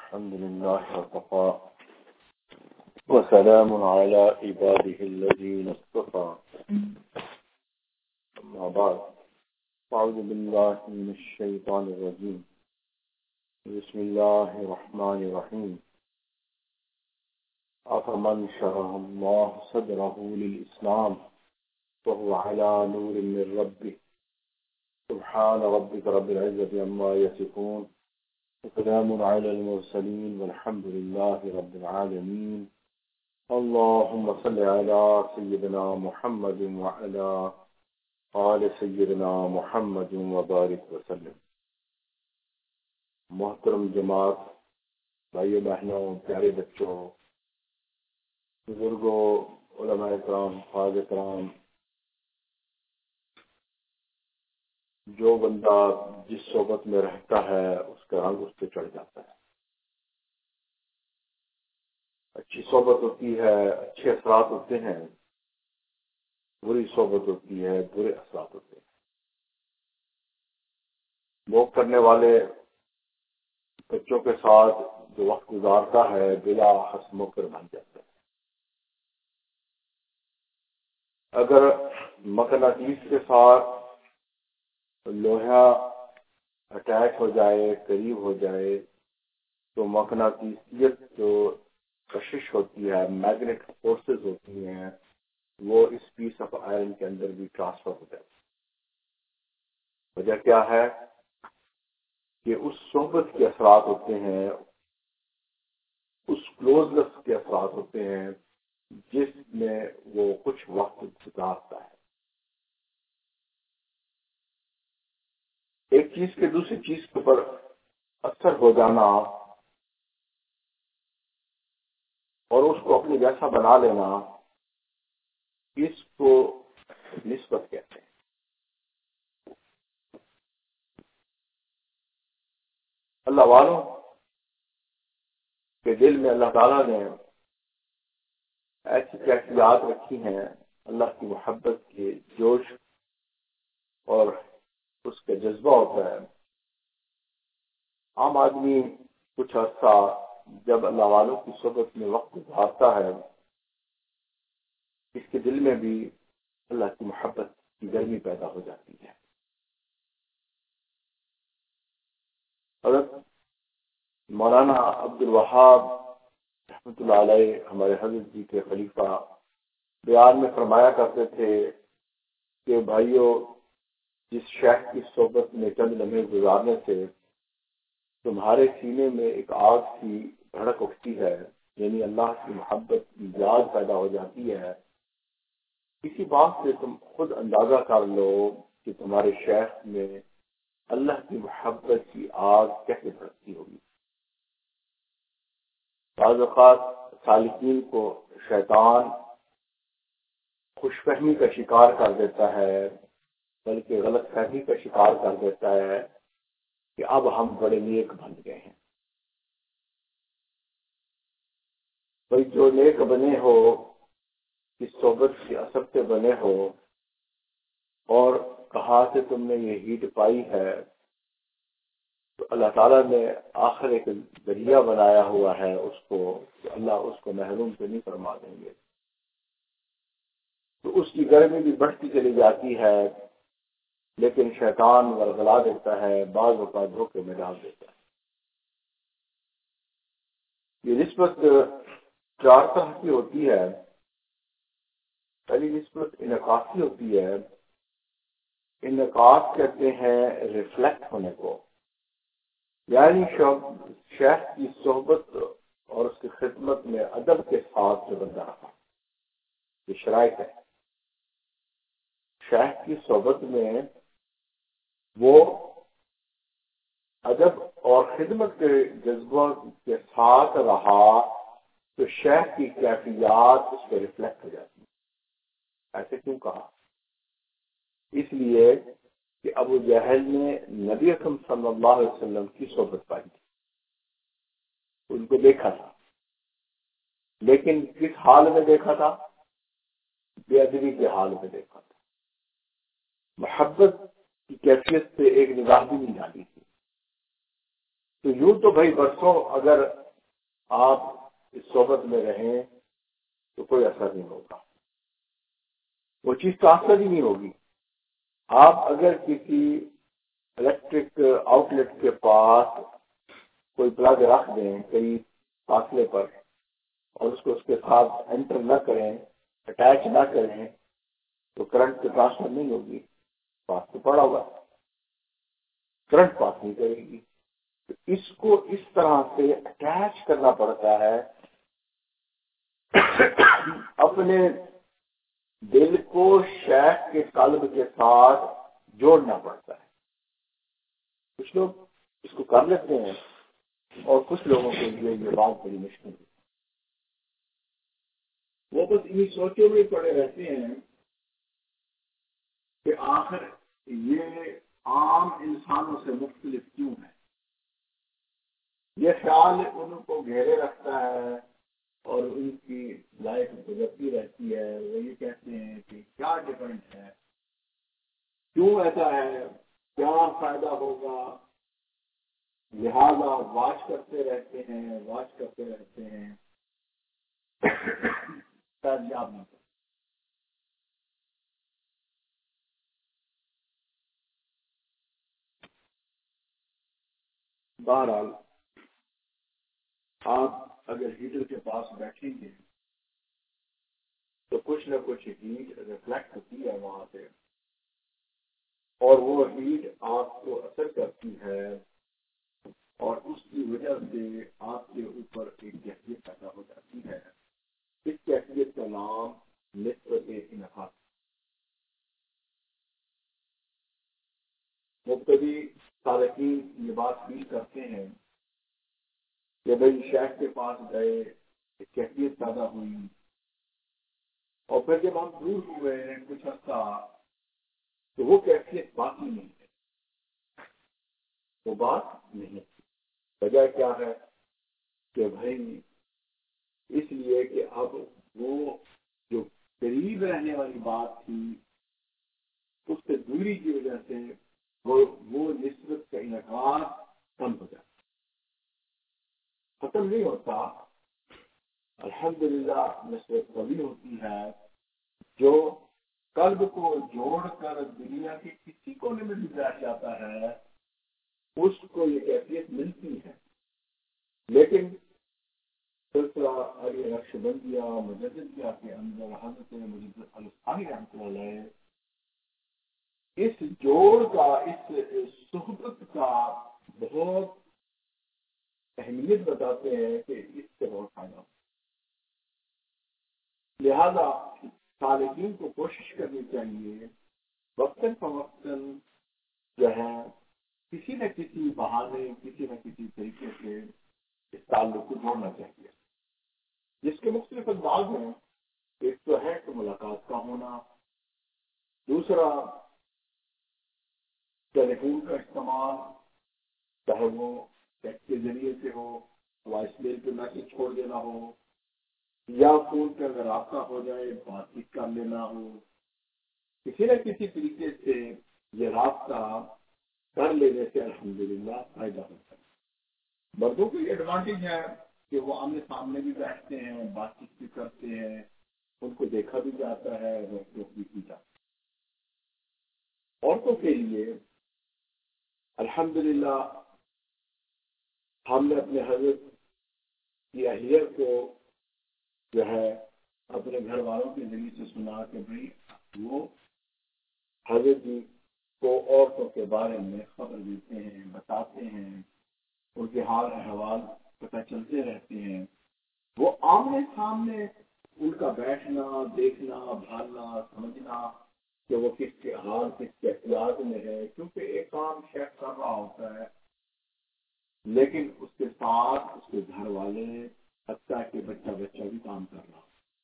الحمد لله وكفى وسلام على عباده الذين اصطفى أما بعد أعوذ بالله من الشيطان الرجيم بسم الله الرحمن الرحيم أفمن شرح الله صدره للإسلام وهو على نور من ربه سبحان ربك رب العزة عما يصفون وسلام على المرسلين والحمد لله رب العالمين اللهم صل على سيدنا محمد وعلى آل سيدنا محمد وبارك وسلم. محترم جماعت، بھائیو بہنوں، پیارے بچوں، بزرگوں، علماء کرام، حاضر کرام، جو بندہ جس صحبت میں رہتا ہے اس کا رنگ اس پہ چڑھ جاتا ہے. اچھی صحبت ہوتی ہے، اچھے اثرات ہوتے ہیں، بری صحبت ہوتی ہے، برے اثرات ہوتے ہیں. موگ کرنے والے بچوں کے ساتھ جو وقت گزارتا ہے بلا حس مکر بن جاتا ہے. اگر مقناطیس کے ساتھ لوہا اٹیچ ہو جائے، قریب ہو جائے، تو مقناطیسیت جو کشش ہوتی ہے، میگنیٹ فورسز ہوتی ہیں، وہ اس پیس آف آئرن کے اندر بھی ٹرانسفر ہو جاتی ہے. وجہ کیا ہے کہ اس صحبت کے اثرات ہوتے ہیں، اس کلوزنس کے اثرات ہوتے ہیں جس میں وہ کچھ وقت گزارتا ہے. ایک چیز کے دوسری چیز کے اوپر اثر ہو جانا اور اس کو اپنے جیسا بنا لینا، اس کو نسبت کہتے ہیں. اللہ والوں کے دل میں اللہ تعالیٰ نے ایسی کیفیات رکھی ہیں، اللہ کی محبت کے جوش اور اس کا جذبہ ہوتا ہے. عام آدمی کچھ عرصہ جب اللہ والوں کی صحبت میں وقت گزارتا ہے، اس کے دل میں بھی اللہ کی محبت کی گرمی پیدا ہو جاتی ہے. حضرت مولانا عبد الوہاب رحمۃ اللہ علیہ ہمارے حضرت جی کے خلیفہ بیان میں فرمایا کرتے تھے کہ بھائیو، جس شیخ کی صحبت میں چند لمحے گزارنے سے تمہارے سینے میں ایک آگ سی بھڑک اٹھتی ہے، یعنی اللہ کی محبت کی یاد پیدا ہو جاتی ہے، اسی بات سے تم خود اندازہ کر لو کہ تمہارے شیخ میں اللہ کی محبت کی آگ کیسے بھڑکتی ہوگی. بعض اوقات سالکین کو شیطان خوش فہمی کا شکار کر دیتا ہے، بلکہ غلط فہمی کا شکار کر دیتا ہے کہ اب ہم بڑے نیک بن گئے ہیں. بھائی، جو نیک بنے ہو، اس صحبت کے اثر سے بنے ہو، اور کہاں سے تم نے یہ ہیٹ پائی ہے، تو اللہ تعالیٰ نے آخر ایک ذریعہ بنایا ہوا ہے اس کو، کہ اللہ اس کو محروم سے نہیں فرما دیں گے. تو اس کی گرمی بھی بڑھتی چلی جاتی ہے، لیکن شیطان ورغلا دیتا ہے، بعض اوقات دھوکے میں ڈال دیتا ہے. یہ نسبت چار طرح کی ہوتی ہے. پہلی نسبت انعکاسی ہوتی ہے. انعکاس کہتے ہیں ریفلیکٹ ہونے کو، یعنی شیخ کی صحبت اور اس کی خدمت میں ادب کے ساتھ جو بندہ رہا. یہ شرائط ہے. شیخ کی صحبت میں وہ ادب اور خدمت کے جذبوں کے ساتھ رہا تو شیخ کی کیفیات اس پہ ریفلیکٹ ہو جاتی. ایسے کیوں کہا؟ اس لیے کہ ابو جہل نے نبی اکرم صلی اللہ علیہ وسلم کی صحبت پائی تھی، ان کو دیکھا تھا، لیکن کس حال میں دیکھا تھا؟ بے ادبی کے حال میں دیکھا تھا. محبت کی کیفیت سے ایک نگاہ بھی نہیں ڈالی تھی. تو یوں تو بھائی برسوں اگر آپ اس صحبت میں رہیں تو کوئی اثر نہیں ہوگا، وہ چیز تاثر ہی نہیں ہوگی۔ آپ اگر کسی الیکٹرک آؤٹ لیٹ کے پاس کوئی پلگ رکھ دیں کئی فاصلے پر اور اس کو اس کے ساتھ انٹر نہ کریں، اٹیچ نہ کریں، تو کرنٹ کی ٹرانسفر نہیں ہوگی، پاس تو پڑا ہوگا، کرنٹ پاس نہیں کرے گی۔ تو اس کو اس طرح سے اٹیچ کرنا پڑتا ہے، اپنے دل کو شیخ کے قلب کے ساتھ جوڑنا پڑتا ہے۔ کچھ لوگ اس کو کر لیتے ہیں اور کچھ لوگوں کے لیے یہ بات بڑی مشکل ہے، وہ بس انہیں سوچوں میں پڑے رہتے ہیں کہ آخر یہ عام انسانوں سے مختلف کیوں ہے۔ یہ خیال ان کو گھیرے رکھتا ہے اور ان کی لائف گزرتی رہتی ہے۔ وہ یہ کہتے ہیں کہ کیا ڈفرنٹ ہے، کیوں ایسا ہے، کیا فائدہ ہوگا، لہذا واچ کرتے رہتے ہیں، واچ کرتے رہتے ہیں، کامیاب نہیں۔ بہرحال آپ اگر ہیٹر کے پاس بیٹھیں گے تو کچھ نہ کچھ ہیٹ ریفلیکٹ ہوتی ہے وہاں سے، اور وہ ہیٹ آپ کو اثر کرتی ہے اور اس کی وجہ سے آپ کے اوپر ایک کیفیت پیدا ہو جاتی ہے۔ اس کیفیت کا نام نسبت انعقاد۔ مبتدی صالحین یہ بات فیل کرتے ہیں کہ بھائی شیخ کے پاس گئے، ایک کیفیت پیدا ہوئی، اور پھر جب ہم دور ہوئے کچھ عرصہ تو وہ کیفیت باقی نہیں ہے، وہ بات نہیں۔ وجہ کیا ہے کہ بھائی اس لیے کہ اب وہ جو قریب رہنے والی بات تھی اس سے دوری کی وجہ سے وہ نسبت کا انعقاد کم ہو جاتا، ختم نہیں ہوتا۔ الحمدللہ نسبت کبھی ہوتی ہے جو قلب کو جوڑ کر دنیا کے کسی کونے میں بھی بیٹھ جاتا ہے، اس کو یہ کیفیت ملتی ہے۔ لیکن سلسلہ علی نقش بندیہ مجددیہ کے اندر حضرت مجدد الثانی رحمۃ اللہ علیہ اس جوڑ کا، اس صحبت کا بہت اہمیت بتاتے ہیں کہ اس سے بہت فائدہ ہو۔ لہذا سالکین کو کوشش کرنی چاہیے وقتاً فوقتاً جو ہے کسی نہ کسی بہانے، کسی نہ کسی طریقے سے اس تعلق کو جوڑنا چاہیے، جس کے مختلف انداز ہیں۔ ایک تو ہے کہ ملاقات کا ہونا، دوسرا ٹیلی فون کا استعمال، چاہے وہ ٹیکسٹ کے ذریعے سے ہو، وائس میل پہ میسج چھوڑ دینا ہو، یا فون پہ اگر رابطہ ہو جائے بات چیت کر لینا ہو، کسی نہ کسی طریقے سے یہ رابطہ کر لینے سے الحمدللہ فائدہ ہوتا ہے۔ مردوں کو یہ ایڈوانٹیج ہے کہ وہ آمنے سامنے بھی بیٹھتے ہیں، بات چیت بھی کرتے ہیں، ان کو دیکھا بھی جاتا ہے، روک بھی کی جاتی ہے۔ عورتوں کے لیے الحمدللہ ہم نے اپنے حضرت کی اہلیت کو جو ہے اپنے گھر والوں کے ذریعے سے سنا کہ بھائی وہ حضرت جی کو عورتوں کے بارے میں خبر دیتے ہیں، بتاتے ہیں، ان کے حال احوال پتہ چلتے رہتے ہیں۔ وہ آمنے سامنے ان کا بیٹھنا، دیکھنا، بھالنا، سمجھنا کہ وہ کس کے حال، کس کے احتیاط میں ہے، کیونکہ ایک کام شیخ کر رہا ہوتا ہے لیکن اس کے ساتھ اس کے گھر والے، حتیٰ کہ بچہ بھی کام کر رہا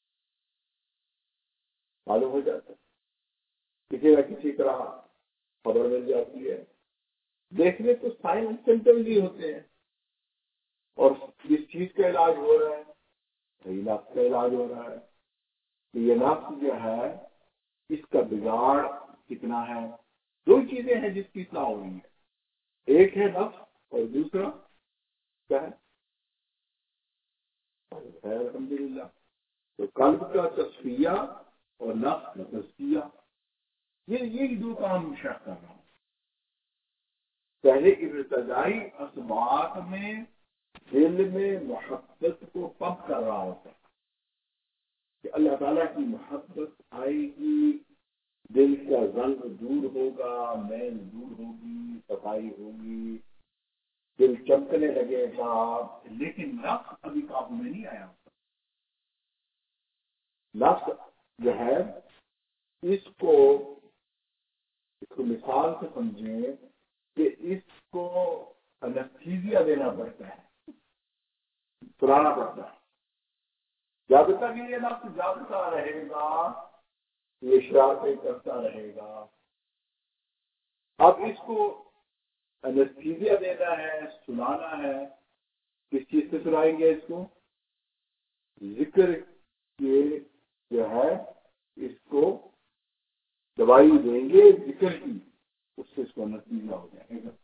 معلوم ہو جاتا ہے، کسی نہ کسی طرح خبر مل جاتی ہے۔ دیکھنے تو سائن انسٹنٹلی ہوتے ہیں، اور جس چیز کا علاج ہو رہا ہے صحیح نفس کا علاج ہو رہا ہے، کہ یہ نفس جو ہے اس کا بگاڑ کتنا ہے۔ دو چیزیں ہیں جس کی اصلاح ہو رہی ہے، ایک ہے نفس اور دوسرا کیا ہے، ہے الحمدللہ. تو قلب کا تصفیہ اور نفس کا تزکیہ، یہی دو کام شیخ کر رہا ہوں. پہلے ابتدائی اسباق میں دل میں محبت کو پمپ کر رہا ہوتا ہے کہ اللہ تعالیٰ کی محبت آئے گی، دل کا رنگ دور ہوگا، میل دور ہوگی، صفائی ہوگی، دل چمکنے لگے گا. لیکن نفس ابھی قابو میں نہیں آیا. نفس جو ہے اس کو مثال سے سمجھیں کہ اس کو انستھیزیا دینا پڑتا ہے، سلانا پڑتا ہے. جب تک یہ نفس جاگتا رہے گا یہ شرارتیں کرتا رہے گا. اب اس کو انستھیزیا دینا ہے، سلانا ہے. کس چیز سے سلائیں گے اس کو؟ ذکر کے جو ہے اس کو دوائی دیں گے ذکر کی، اس سے اس کو نتیجہ ہو جائے گا.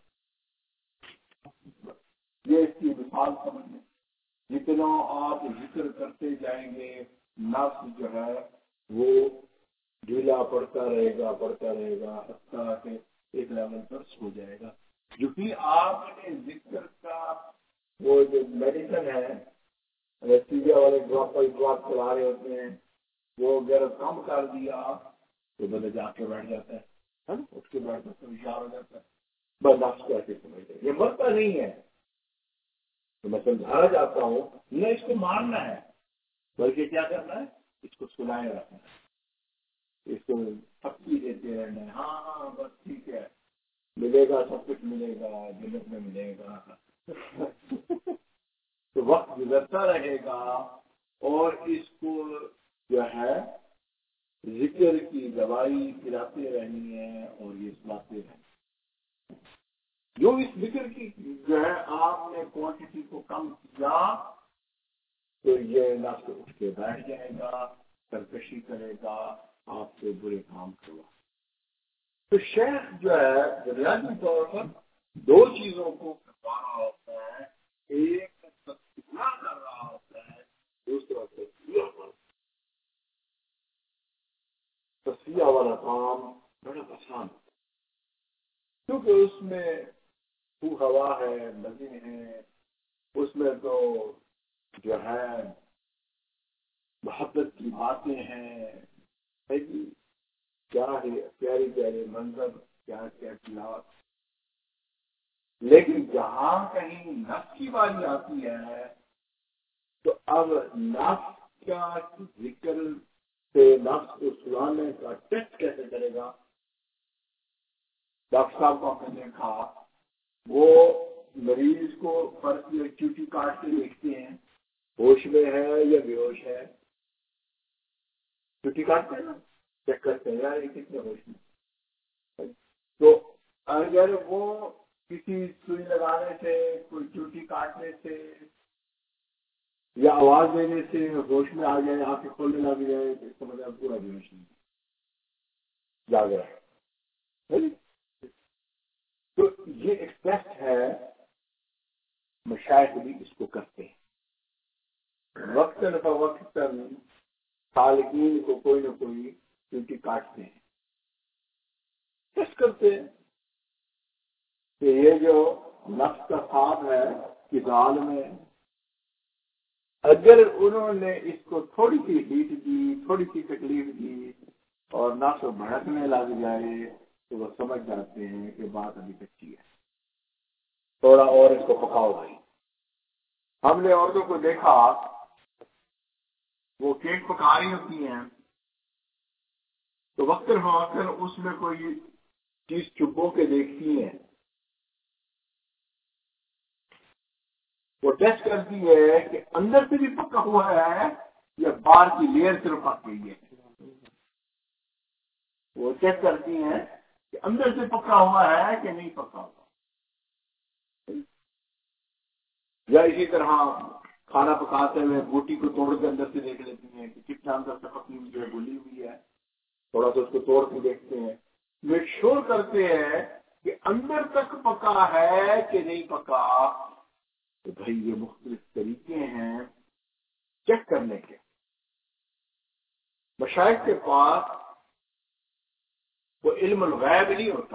یہ اس کی مثال سمجھ لیں. جتنا آپ ذکر کرتے جائیں گے نفس جو ہے وہ ڈھیلا پڑتا رہے گا حتیٰ کہ ایک لیول پر سو جائے گا. جو کہ آپ نے ذکر کا وہ جو میڈیسن ہے انستھیزیا والے ڈراپ چلا رہے ہوتے ہیں، وہ اگر کم کر دیا تو بندہ جا کے بیٹھ جاتا ہے، اٹھ کے بیٹھ جاتا ہے، ہوشیار ہو جاتا ہے. بس نفس کو ایسے سمجھتے ہیں. یہ مرتا نہیں ہے. تو میں سمجھانا چاہتا ہوں نہ اس کو مارنا ہے بلکہ کیا کرنا ہے، اس کو سلائے رکھنا ہے، اس کو پکی دیتے رہنا ہے. ہاں بس ٹھیک ہے، ملے گا سب کچھ ملے گا، جنت میں ملے گا. تو وقت گزرتا رہے گا اور اس کو جو ہے ذکر کی دوائی پلاتے رہنی ہے اور یہ سلاتے رہنا. جو اس ذکر کی جو ہے آپ نے کوانٹٹی کو کم کیا تو یہ نفس اٹھ کے بیٹھ جائے گا، سرکشی کرے گا، آپ سے برے کام کروا. تو شیخ جو ہے بنیادی طور پر دو چیزوں کو کروا رہا ہوتا ہے. ایک تذکیہ کر رہا ہوتا ہے، دوسرا تزکیہ پر. تزکیہ والا کام بڑا آسان کیونکہ اس میں ہوا ہے، مزے ہیں، اس میں تو جو ہے محبت کی باتیں ہیں، کیا ہے پیارے پیارے منظر، کیا کیفیات. لیکن جہاں کہیں نفس کی باری آتی ہے تو اب نفس کا ذکر سے نفس کو سلانے کا ٹیسٹ کیسے کرے گا؟ ڈاکٹر صاحب کو آپ نے دیکھا وہ مریض کو فرق چوٹی کاٹ کے دیکھتے ہیں ہوش میں ہے یا بے ہوش ہے. چوٹی کاٹتے ہیں نا، چیک کرتے ہیں یار یہ کتنے ہوش میں. تو اگر وہ کسی سوئی لگانے سے، کوئی چوٹی کاٹنے سے یا آواز دینے سے ہوش میں آ جائے، آنکھیں کھولنے لگ جائے تو اس کا مطلب پورا بے ہوش نہیں جاگ رہا ہے. تو یہ ایک ٹیسٹ ہے، مشائخ بھی اس کو کرتے ہیں. وقتاً فوقتاً سالکین کو کوئی نہ کوئی چوٹی کاٹتے ہیں، ٹیسٹ کرتے ہیں کہ یہ جو نفس کا خواب ہے اس حال میں اگر انہوں نے اس کو تھوڑی سی ہیٹ دی، تھوڑی سی تکلیف دی اور نفس بھڑکنے لگ جائے تو وہ سمجھ جاتے ہیں کہ بات ابھی کچی ہے، تھوڑا اور اس کو پکاؤ بھائی. ہم نے عورتوں کو دیکھا وہ کیک پکا رہی ہوتی ہیں تو وقتاً فوقتاً اس میں کوئی چیز چبو کے دیکھتی ہیں، وہ ٹیسٹ کرتی ہے کہ اندر سے بھی پکا ہوا ہے یا باہر کی لیئر صرف پک گئی ہے. وہ چیک کرتی ہیں کہ اندر سے پکا ہوا ہے کہ نہیں پکا ہوا. یا اسی طرح کھانا پکاتے ہوئے بوٹی کو توڑ کے اندر سے دیکھ لیتی ہیں کہ کتنا اندر سے پکی ہوئی ہے، گلی ہوئی ہے، تھوڑا سا اس کو توڑ کے دیکھتے ہیں. میک شور کرتے ہیں کہ اندر تک پکا ہے کہ نہیں پکا. تو بھائی یہ مختلف طریقے ہیں. چیک کرنے کے. مشائخ کے پاس وہ علم الغیب نہیں ہوتا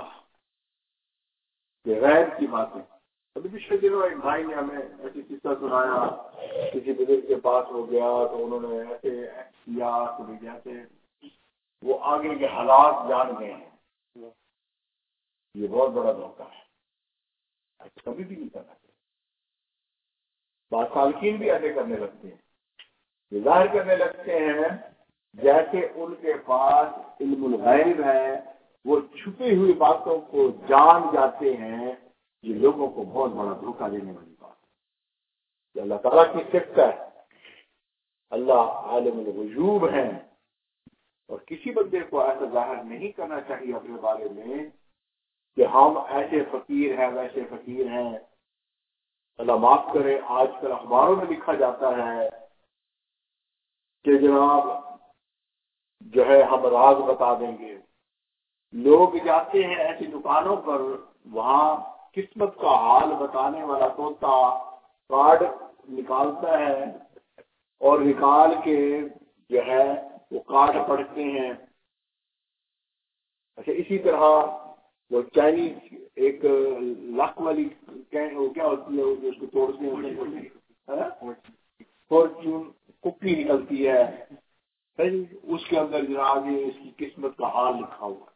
کہ غیب کی باتیں. ابھی پچھلے دنوں ایک بھائی نے ہمیں ایسی قصہ سنایا, کسی بزرگ کے پاس ہو گیا تو انہوں نے ایسے کیا کہ جیسے وہ آگے کے حالات جان گئے ہیں. یہ بہت بڑا دھوکہ ہے, ایسا کبھی بھی نہیں کرنا چاہیے. بعض سالکین بھی ایسے کرنے لگتے ہیں, یہ ظاہر کرنے لگتے ہیں جیسے ان کے پاس علم الغیب ہے, وہ چھپی ہوئی باتوں کو جان جاتے ہیں. یہ لوگوں کو بہت بڑا دھوکہ دینے والی بات ہے. اللہ تعالیٰ کی صفت ہے, اللہ عالم الغیوب ہے, اور کسی بندے کو ایسا ظاہر نہیں کرنا چاہیے اپنے بارے میں کہ ہم ایسے فقیر ہیں ویسے فقیر ہیں. اللہ معاف کرے, آج کل اخباروں میں لکھا جاتا ہے کہ جناب جو ہے ہم راز بتا دیں گے. لوگ جاتے ہیں ایسی دکانوں پر, وہاں قسمت کا حال بتانے والا طوطا کارڈ نکالتا ہے اور نکال کے جو ہے وہ کارڈ پڑھتے ہیں. اچھا, اسی طرح وہ چائنیز ایک لاکھ والی وہ کیا ہوتی ہے اس کو توڑتے ہیں, فارچون ککی نکلتی ہے, اس کے اندر جو آگے اس کی قسمت کا حال لکھا ہوا.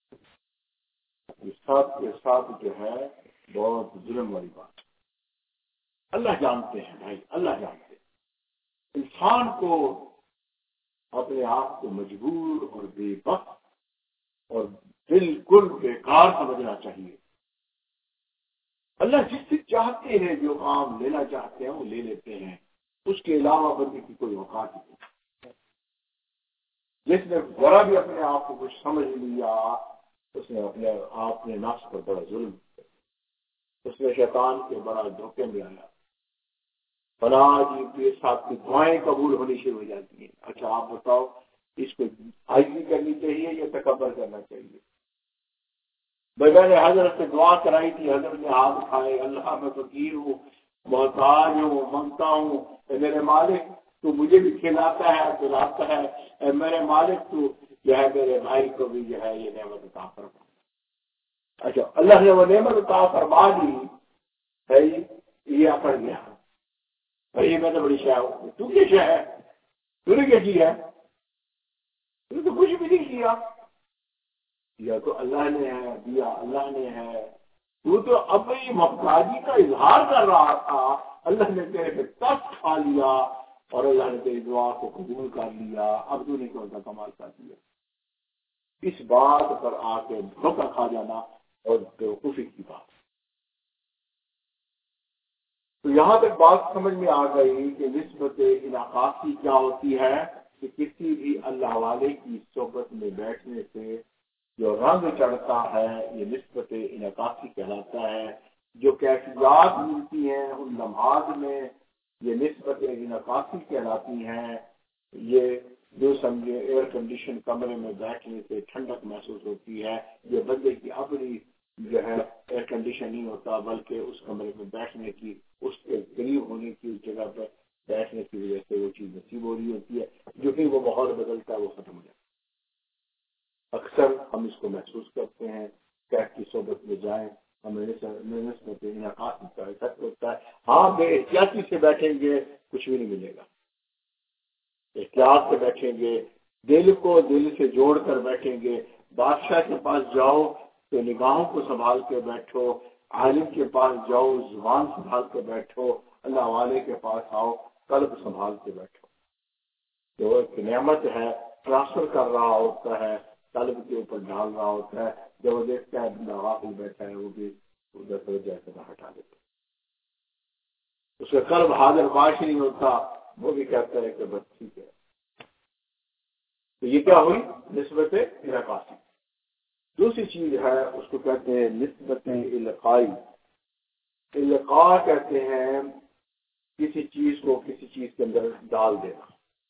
ساتھ کے ساتھ جو ہے بہت ظلم والی بات. اللہ جانتے ہیں بھائی, اللہ جانتے ہیں. انسان کو اپنے آپ کو مجبور اور بے بس اور بالکل بیکار سمجھنا چاہیے. اللہ جس سے چاہتے ہیں جو کام لینا چاہتے ہیں وہ لے لیتے ہیں, اس کے علاوہ بندے کی کوئی اوقات نہیں. جس نے ذرا بھی اپنے آپ کو کچھ سمجھ لیا اس نے اپنے آپ نے نفس پر بڑا ظلم کیا, اس نے شیطان کے بڑا دھوکے میں آیا. فلاں جی کے ساتھ کی دعائیں قبول ہونی شروع ہو جاتی ہیں. اچھا آپ بتاؤ اس کو عاجزی کرنی چاہیے یا تکبر کرنا چاہیے؟ میں نے حضرت سے دعا کرائی تھی, حضرت نے ہاتھ اٹھائے, اللہ میں فقیر ہوں, محتاج ہوں, مانگتا ہوں, اے میرے مالک تو مجھے بھی کھلاتا ہے پلاتا ہے, اے میرے مالک تو جو ہے میرے بھائی کو بھی جو ہے یہ نعمت عطا فرما. اچھا, اللہ نے وہ نعمت عطا فرما دی, یہ اکڑ گیا بھائی میں تو بڑی شاہ ہوں. تو کیا شاہ ہے, تو نے کیا کیا, تو نے تو کچھ بھی نہیں کیا. یا تو اللہ نے ہے دیا, اللہ نے ہے, تو اپنی محتاجی کا اظہار کر رہا تھا, اللہ نے تیرے پہ تخت کھا لیا اور اللہ نے تیری دعا کو قبول کر لیا. اب تو نہیں کون سا کمال کر دیا. اس بات پر آ کے دھوکہ کھا جانا اور بیوقوفی کی بات. تو یہاں تک بات سمجھ میں آ گئی کہ نسبت انعکاسی کیا ہوتی ہے, کہ کسی بھی اللہ والے کی صحبت میں بیٹھنے سے جو رنگ چڑھتا ہے یہ نسبت انعکاسی کہلاتا ہے. جو کیفیات ملتی ہیں ان لمحات میں یہ نسبت انعکاسی کہلاتی ہیں. یہ جو سمجھے ایئر کنڈیشن کمرے میں بیٹھنے سے ٹھنڈک محسوس ہوتی ہے, یہ بندے کی اپنی جو ہے ایئر کنڈیشن نہیں ہوتا, بلکہ اس کمرے میں بیٹھنے کی, اس کے قریب ہونے کی, اس جگہ پر بیٹھنے کی وجہ سے وہ چیز نصیب ہو رہی ہوتی ہے. جو کہ وہ ماحول بدلتا ہے وہ ختم ہو جاتا ہے. اکثر ہم اس کو محسوس کرتے ہیں, کیف کی صحبت میں جائیں ہمیں نسبت انعکاسی کا افیکٹ ہوتا ہے. ہاں بے احتیاطی سے بیٹھیں گے کچھ بھی نہیں ملے گا. احتیاط سے بیٹھیں گے, دل کو دل سے جوڑ کر بیٹھیں گے. بادشاہ کے پاس جاؤ تو نگاہوں کو سنبھال کے بیٹھو, عالم کے پاس جاؤ زبان سنبھال کے بیٹھو, اللہ والے کے پاس آؤ قلب سنبھال کے بیٹھو. جو ایک نعمت ہے ٹرانسفر کر رہا ہوتا ہے, قلب کے اوپر ڈال رہا ہوتا ہے. جب وہ دیکھتا ہے بندہ غافل بیٹھا ہے وہ بھی ادھر سے جیسے ہٹا دیتا ہے. اس کا قلب حاضر باش نہیں ہوتا, وہ بھی کہتا ہے کہ بس ٹھیک ہے. تو یہ کیا ہوئی نسبت انعکاسی. دوسری چیز ہے اس کو کہتے ہیں نسبت القائی. القاء کہتے ہیں کسی چیز کو کسی چیز کے اندر ڈال دینا.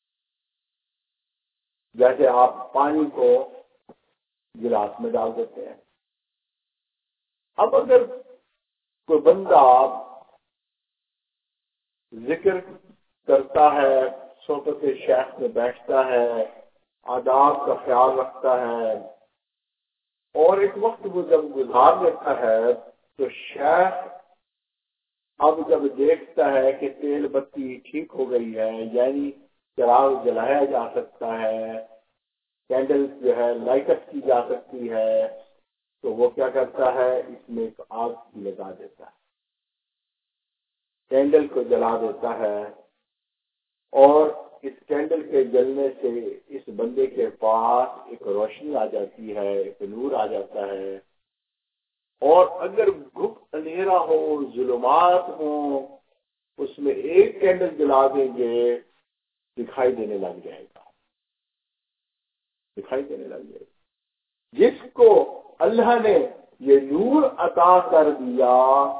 جیسے آپ پانی کو گلاس میں ڈال دیتے ہیں. اب اگر کوئی بندہ ذکر کرتا ہے, صحبت شیخ میں بیٹھتا ہے، آداب کا خیال رکھتا ہے، اور ایک وقت وہ جب گزار لیتا ہے تو شیخ اب جب دیکھتا ہے کہ تیل بتی ٹھیک ہو گئی ہے، یعنی چراغ جلایا جا سکتا ہے، کینڈل جو ہے لائٹ اپ کی جا سکتی ہے، تو وہ کیا کرتا ہے، اس میں ایک آگ لگا دیتا ہے، کینڈل کو جلا دیتا ہے، اور اس کینڈل کے جلنے سے اس بندے کے پاس ایک روشنی آ جاتی ہے، ایک نور آ جاتا ہے، اور اگر گپت اندھیرا ہو، ظلمات ہوں، اس میں ایک کینڈل جلا دیں گے، دکھائی دینے لگ جائے گا، دکھائی دینے لگ جائے گا۔ جس کو اللہ نے یہ نور عطا کر دیا،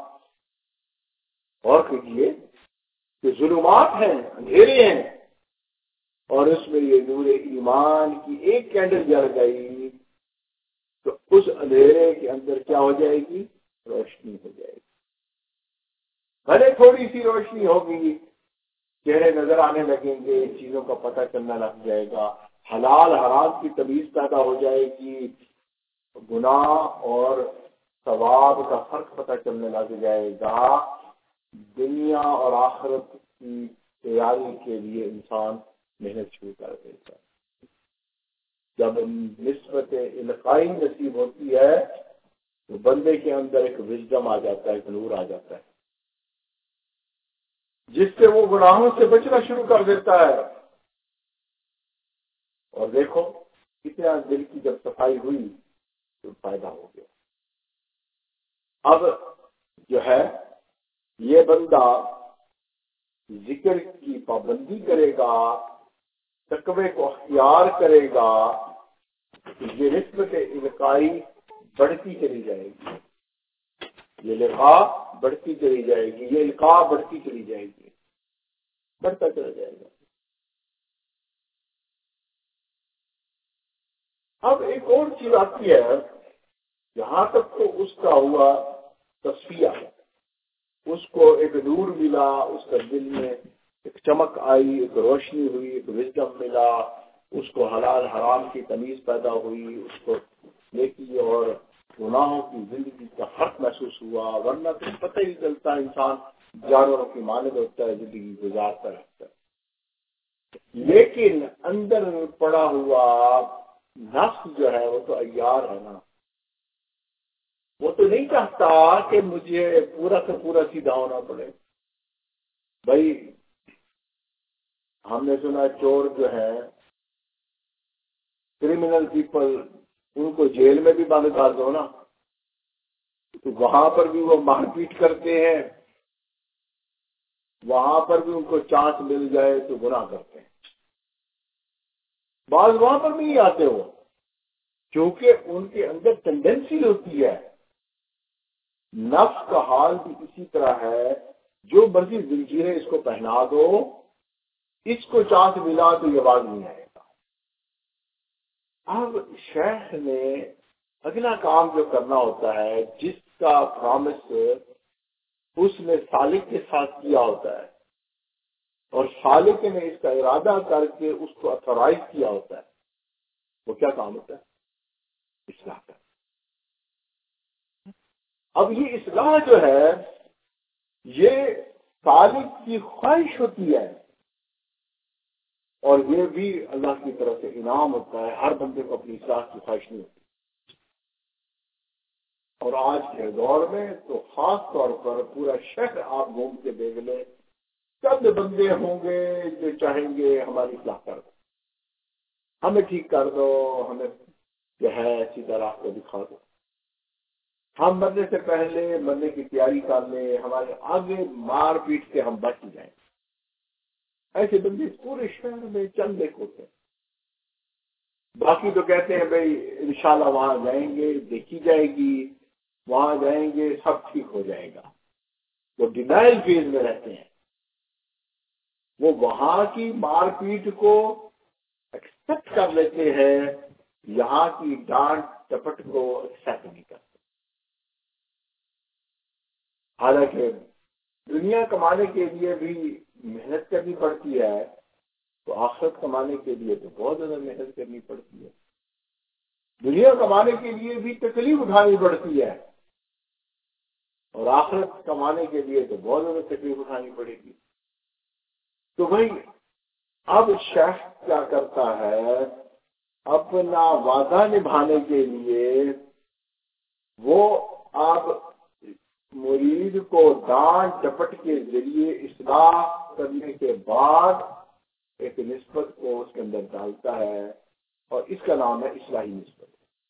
اور کیجیے کہ ظلمات ہیں، اندھیرے ہیں، اور اس میں یہ نور ایمان کی ایک کینڈل جل گئی، تو اس اندھیرے کے اندر کیا ہو جائے گی، روشنی ہو جائے گی۔ بھلے تھوڑی سی روشنی ہوگی، چہرے نظر آنے لگیں گے، چیزوں کا پتہ چلنا لگ جائے گا، حلال حرام کی تمیز پیدا ہو جائے گی، گناہ اور ثواب کا فرق پتہ چلنے لگ جائے گا، دنیا اور آخرت کی تیاری کے لیے انسان محنت شروع کر دیتا ہے۔ جب نسبت القائی نصیب ہوتی ہے تو بندے کے اندر ایک وزڈم آ جاتا ہے، ایک نور آ جاتا ہے، جس سے وہ گناہوں سے بچنا شروع کر دیتا ہے۔ اور دیکھو کتنا دل کی جب صفائی ہوئی تو فائدہ ہو گیا۔ اب جو ہے یہ بندہ ذکر کی پابندی کرے گا، تقوی کو اختیار کرے گا، یہ نسبت القائی بڑھتی چلی جائے گی، یہ لقاء بڑھتی چلی جائے گی، یہ القاء بڑھتی چلی جائے گی، بڑھتا چلا جائے گا۔ اب ایک اور چیز آتی ہے، یہاں تک تو اس کا ہوا تصفیہ، اس کو ایک نور ملا، اس کا دل میں ایک چمک آئی، ایک روشنی ہوئی، ایک وزڈم ملا، اس کو حلال حرام کی تمیز پیدا ہوئی، اس کو نیکی اور گناہوں کی زندگی کا فرق محسوس ہوا، ورنہ تو پتہ ہی چلتا انسان جانوروں کی مانند ہوتا ہے، زندگی گزارتا رہتا ہے، لیکن اندر پڑا ہوا نفس جو ہے وہ تو عیار ہے نا، وہ تو نہیں چاہتا کہ مجھے پورا سے پورا سیدھا ہونا پڑے۔ بھائی ہم نے سنا چور جو ہے، کرمنل پیپل، ان کو جیل میں بھی بند کر دو نا تو وہاں پر بھی وہ مار پیٹ کرتے ہیں، وہاں پر بھی ان کو چانس مل جائے تو گناہ کرتے ہیں، بعض وہاں پر بھی نہیں آتے وہ، کیونکہ ان کے اندر ٹینڈنسی ہوتی ہے۔ نفس کا حال بھی اسی طرح ہے، جو مرضی زنجیریں اس کو پہنا دو، اس کو چانس ملا تو یہ باز نہیں آئے گا۔ اب شیخ نے اگلا کام جو کرنا ہوتا ہے، جس کا پرامس اس نے سالک کے ساتھ کیا ہوتا ہے، اور سالک نے اس کا ارادہ کر کے اس کو اتھورائز کیا ہوتا ہے، وہ کیا کام ہوتا ہے؟ اصلاح کا۔ اب یہ اصلاح جو ہے یہ سالک کی خواہش ہوتی ہے، اور یہ بھی اللہ کی طرف سے انعام ہوتا ہے، ہر بندے کو اپنی اصلاح کی خواہش نہیں ہوتی، اور آج کے دور میں تو خاص طور پر پورا شہر آپ گھوم کے دیکھ لیں، چند بندے ہوں گے جو چاہیں گے ہماری اصلاح کر دو، ہمیں ٹھیک کر دو، ہمیں جو ہے سیدھا راستہ دکھا دو، ہم مرنے سے پہلے مرنے کی تیاری کر لیں، ہمارے آگے مار پیٹ کے ہم بچ جائیں۔ ایسے بندے پورے شہر میں چند ایک ہوتے ہیں، باقی تو کہتے ہیں بھائی انشاءاللہ وہاں جائیں گے، دیکھی جائے گی، وہاں جائیں گے سب ٹھیک ہو جائے گا، وہ ڈینائل فیز میں رہتے ہیں، وہ وہاں کی مار پیٹ کو ایکسپٹ کر لیتے ہیں، یہاں کی ڈانٹ ٹپٹ کو ایکسپٹ نہیں کرتے۔ حالانکہ دنیا کمانے کے لیے بھی محنت کرنی پڑتی ہے، تو آخرت کمانے کے لیے تو بہت زیادہ محنت کرنی پڑتی ہے. دنیا کمانے کے لیے بھی تکلیف اٹھانی پڑتی ہے اور آخرت کمانے کے لیے تو بہت زیادہ تکلیف اٹھانی پڑے گی. تو بھائی اب شیخ کیا کرتا ہے، اپنا وعدہ نبھانے کے لیے وہ اب مرید کو ڈانٹ ڈپٹ کے ذریعے اصلاح کرنے کے بعد ایک نسبت کو اس کے اندر ڈالتا ہے اور اس کا نام ہے اصلاحی نسبت.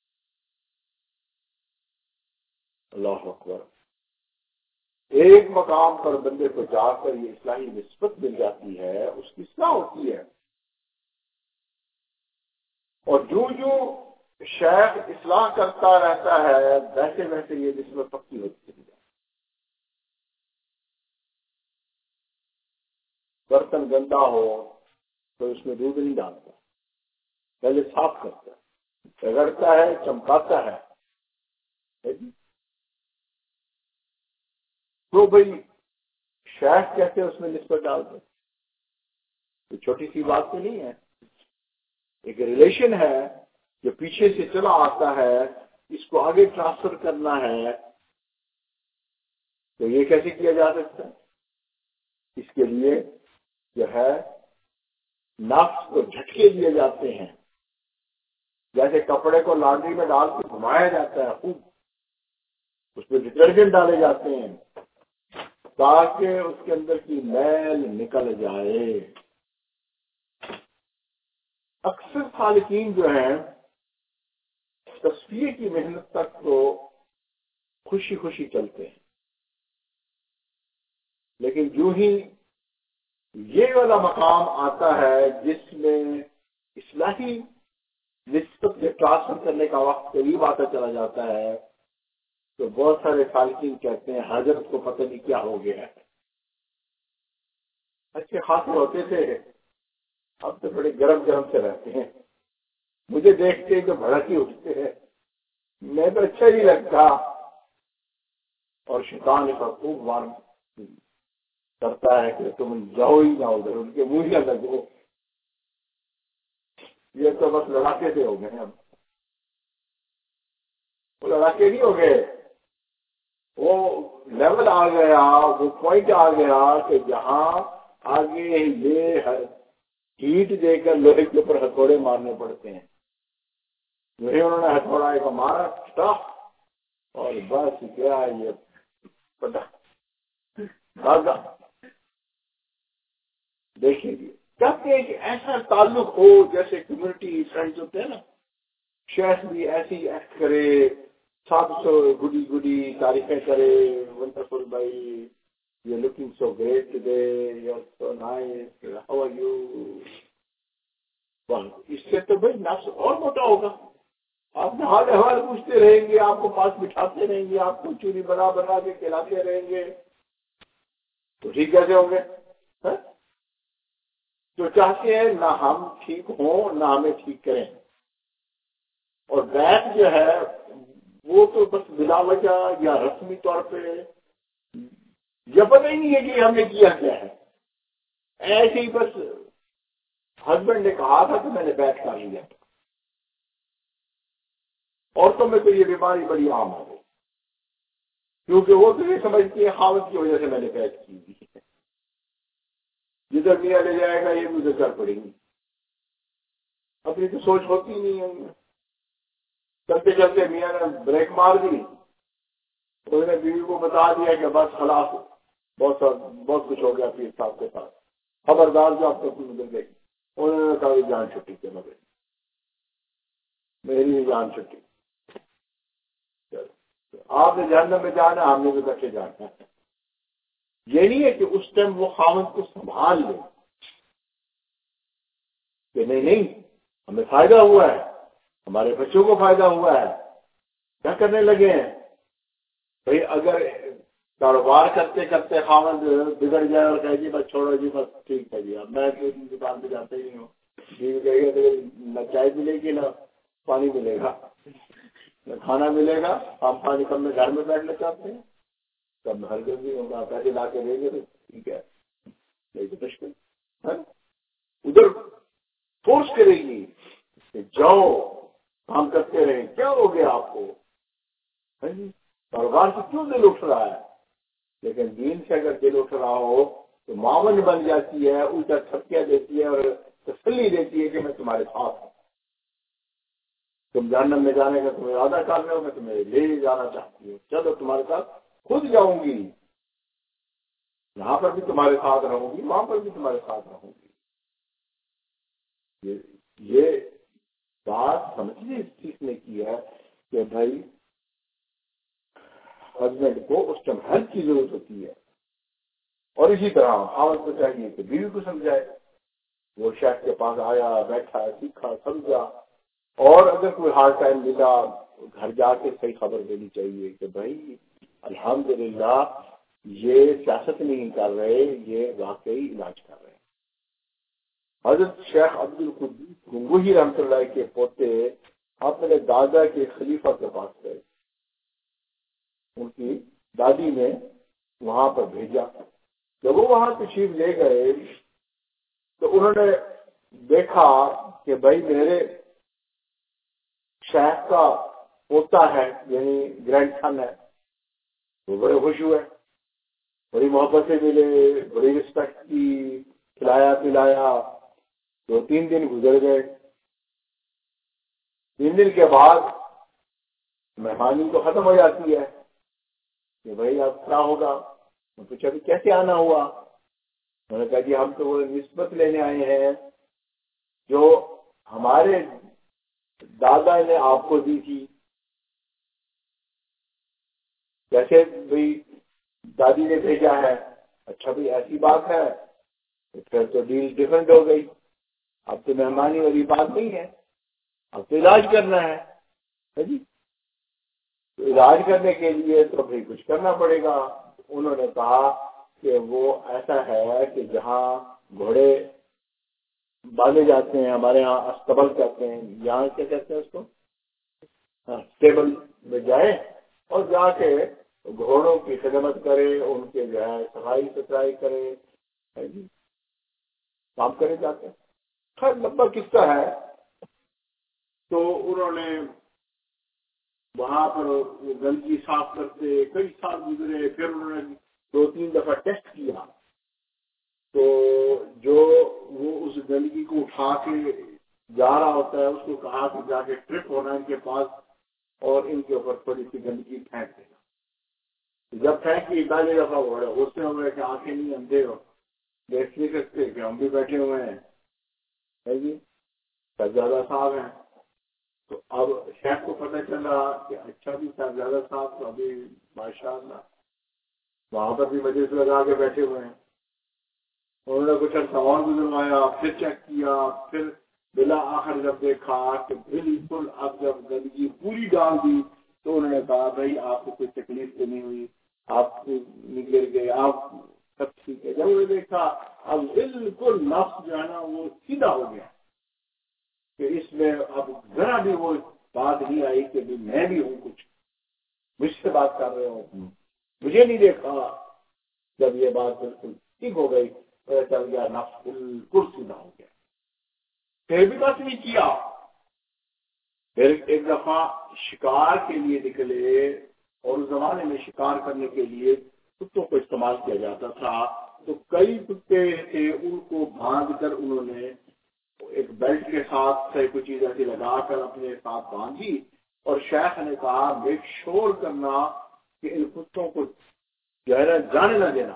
اللہ اکبر. ایک مقام پر بندے کو جا کر یہ اصلاحی نسبت مل جاتی ہے، اس کی اصلاح ہوتی ہے، اور جو شیخ اصلاح کرتا رہتا ہے ویسے ویسے یہ نسبت پکی ہوتی ہے. برتن گندا ہو تو اس میں دودھ نہیں ڈالتا، پہلے صاف کرتا ہے، رگڑتا ہے، چمکاتا ہے. تو بھائی شیخ کہتے ہیں اس میں نسبت ڈالتے، تو چھوٹی سی بات تو نہیں ہے، ایک ریلیشن ہے جو پیچھے سے چلا آتا ہے، اس کو آگے ٹرانسفر کرنا ہے. تو یہ کیسے کیا جا سکتا ہے؟ اس کے لیے جو ہے نفس کو جھٹکے دیے جاتے ہیں، جیسے کپڑے کو لانڈری میں ڈال کے گھمایا جاتا ہے، خوب اس میں ڈٹرجنٹ ڈالے جاتے ہیں تاکہ اس کے اندر کی میل نکل جائے. اکثر سالکین جو ہیں تصفیے کی محنت تک تو خوشی خوشی چلتے ہیں، لیکن جو ہی یہ والا مقام آتا ہے جس میں اصلاحی نسبت سے ٹرانسفر کرنے کا وقت قریب آتا چلا جاتا ہے، تو بہت سارے سالکین کہتے ہیں حضرت کو پتہ نہیں کیا ہو گیا ہے. اچھے خاصے ہوتے تھے، اب تو بڑے گرم گرم سے رہتے ہیں، مجھے دیکھتے تو بھڑک ہی اٹھتے ہیں، میں تو اچھا نہیں لگتا. اور شیطان کا خوب وار کرتا ہے کہ تم جاؤ ہی نہ ادھر، ان کے منہ نہ لگو. یہ تو بس لڑاکے سے ہو گئے. اب وہ لڑاکے نہیں ہو گئے، وہ لیول آ گیا، وہ پوائنٹ آ گیا کہ جہاں آگے یہ ہیٹ دے کر لوہے کے اوپر ہتھوڑے مارنے پڑتے ہیں. وہی انہوں نے ہتھوڑا ایک مارا اور بس کیا یہ پتا بھاگا. دیکھیں گے چاہتے ہیں کہ ایسا تعلق ہو جیسے کمیونٹی فرینڈز ہوتے ہیں نا، شیخ بھی ایسی ایکٹ کرے، سب سو گڈی گڈی تعریفیں کرے، ونڈرفل بھائی you looking so great today, you are so nice, how are you. اس سے تو بھائی نفس اور موٹا ہوگا. آپ نے حال احوال پوچھتے رہیں گے، آپ کو پاس بٹھاتے رہیں گے، آپ کو چوری بنا بنا کے کھلاتے رہیں گے، تو ٹھیک کیسے ہوں گے؟ جو چاہتے ہیں نہ ہم ٹھیک ہوں نہ ہمیں ٹھیک کریں. اور بیت جو ہے وہ تو بس بلا وجہ یا رسمی طور پہ یہ پتہ ہی نہیں ہے کہ ہم نے کیا کیا ہے، ایسے ہی بس ہسبینڈ نے کہا تھا تو میں نے بیت کر لیا. عورتوں میں تو یہ بیماری بڑی عام ہو گئی، کیونکہ وہ تو یہ سمجھتی ہے خاوند کی وجہ سے میں نے بیت کی ہوئی ہے، جدھر میاں لے جائے گا یہ مجھے کر پڑے گی. اپنی تو سوچ ہوتی نہیں ہے. چلتے چلتے میاں نے بریک مار دی، انہوں نے بیوی کو بتا دیا کہ بس خلاص بہت کچھ ہو گیا پیر صاحب کے ساتھ، خبردار جو آپ کو مل گئی. انہوں نے کہا جان چھٹی کے مگر میری جان چھٹی، آپ نے جہنم میں جانا، ہم نے بھی کٹے جانا ہے. یہ نہیں ہے کہ اس ٹائم وہ خاوند کو سنبھال لے کہ نہیں ہمیں فائدہ ہوا ہے، ہمارے بچوں کو فائدہ ہوا ہے، کیا کرنے لگے ہیں. بھائی اگر کاروبار کرتے کرتے خاوند بگڑ جائے اور کہے جی بس چھوڑو جی بس ٹھیک ہے جی اب میں دکان پہ جاتے ہی ہوں، بیوی کہے گا نہ چائے ملے گی نہ پانی ملے گا نہ کھانا ملے گا. ہم پانی کم میں گھر میں بیٹھنا چاہتے ہیں، کب ہر جلدی ہوگا پیسے لا کے دیں گے تو ٹھیک ہے، نہیں تو مشکل ہے. ادھر ہیں؟ کیا ہو گیا آپ کو؟ کاروبار سے کیوں دل اٹھ رہا ہے؟ لیکن دین سے اگر دل اٹھ رہا ہو تو معاون بن جاتی ہے، الٹا تھپکیاں دیتی ہے اور تسلی دیتی ہے کہ میں تمہارے ساتھ ہوں، تم جہنم میں جانے کا تمہیں ارادہ کر رہے ہو، میں تمہیں لے جانا چاہتی ہوں، چلو تمہارے ساتھ خود جاؤں گی، یہاں پر بھی تمہارے ساتھ رہوں گی، وہاں پر بھی تمہارے ساتھ رہوں گی۔ یہ بات سمجھنے اس چیز نے کی ہے کہ بھائی ہسبینڈ کو اس ٹائم ہیلپ کی ضرورت ہوتی ہے، اور اسی طرح عورت کو چاہیے کہ بیوی کو سمجھائے۔ وہ شیخ کے پاس آیا، بیٹھا، سیکھا، سمجھا، اور اگر کوئی ہارڈ ٹائم ملا گھر جا کے صحیح خبر دینی چاہیے کہ بھائی الحمدللہ یہ سیاست نہیں کر رہے، یہ واقعی علاج کر رہے ہیں۔ حضرت شیخ عبد القدوس گنگوہی رحمۃ اللہ کے پوتے اپنے دادا کے خلیفہ کے پاس گئے، ان کی دادی نے وہاں پر بھیجا۔ جب وہ وہاں تشریف لے گئے تو انہوں نے دیکھا کہ بھائی میرے شیخ کا پوتا ہے، یعنی گرینڈ سن ہے۔ وہ بڑے خوش ہوئے، بڑی محبت سے ملے، بڑی رسپیکٹ کی، کھلایا پلایا۔ 2-3 دن گزر گئے۔ 3 دن کے بعد مہمانی تو ختم ہو جاتی ہے کہ بھائی اب کیا ہوگا؟ میں پوچھا کہ کیسے آنا ہوا؟ انہوں نے کہا جی ہم تو وہ نسبت لینے آئے ہیں جو ہمارے دادا نے آپ کو دی تھی۔ جیسے بھائی دادی نے بھیجا ہے۔ اچھا بھائی ایسی بات ہے، پھر تو ڈیل ڈفرینٹ ہو گئی، اب تو مہمانی والی بات نہیں ہے، اب تو علاج کرنا ہے جی۔ تو علاج کرنے کے لیے تو بھائی کچھ کرنا پڑے گا۔ انہوں نے کہا کہ وہ ایسا ہے کہ جہاں گھوڑے باندھے جاتے ہیں، ہمارے یہاں استبل کہتے ہیں، یہاں کیا کہتے ہیں اس کو، ٹیبل میں جائے اور جا کے گھوڑوں کی خدمت کرے، ان کے جو ہے صفائی ستھرائی کرے جی، کام کرے جاتے ہیں۔ خیر لمبا قصہ ہے۔ تو انہوں نے وہاں پر گندگی صاف کرتے کئی سال گزرے، پھر انہوں نے 2-3 دفعہ ٹیسٹ کیا تو جو وہ اس گندگی کو اٹھا کے جا رہا ہوتا ہے اس کو کہا کہ جا کے ٹرپ ہونا ان کے پاس اور ان کے اوپر تھوڑی سی گندگی پھینک دینا۔ جب پھینکی پہلی دفعہ وہ بڑے غصے ہو گئے کہ آنکھیں نہیں اندھے ہو، دیکھ نہیں سکتے کہ ہم بھی بیٹھے ہوئے ہیں جی، زیادہ صاحب ہیں۔ تو اب شیخ کو پتہ چلا کہ اچھا بھی زیادہ صاحب تو ابھی ماشاء اللہ وہاں پر بھی مجلس لگا کے بیٹھے ہوئے ہیں۔ انہوں نے کچھ عرصہ اور گزروایا، پھر چیک کیا، پھر بلا آخر جب دیکھا کہ بالکل اب جب گندگی پوری ڈال دی تو انہوں نے کہا بھائی آپ کو کوئی تکلیف تو نہیں ہوئی، آپ نکل گئے، آپ سب ٹھیک ہے۔ جب انہوں نے دیکھا اب بالکل نفس جو ہے نا وہ سیدھا ہو گیا کہ اس میں اب ذرا بھی وہ بات نہیں آئی کہ میں بھی ہوں، کچھ مجھ سے بات کر رہے ہوں، مجھے نہیں دیکھا۔ جب یہ بات بالکل ٹھیک ہو گئی پتہ چل گیا نفس بالکل سیدھا ہو گیا۔ پھر بھی بس نہیں کیا، پھر ایک دفعہ شکار کے لیے نکلے، اور اس زمانے میں شکار کرنے کے لیے کتوں کو استعمال کیا جاتا تھا۔ تو کئی کتے تھے، ان کو باندھ کر انہوں نے ایک بیلٹ کے ساتھ کوئی چیز ایسی لگا کر اپنے ساتھ باندھی، اور شیخ نے کہا میک شور کرنا کہ ان کتوں کو جو ہے نا جانے نہ دینا،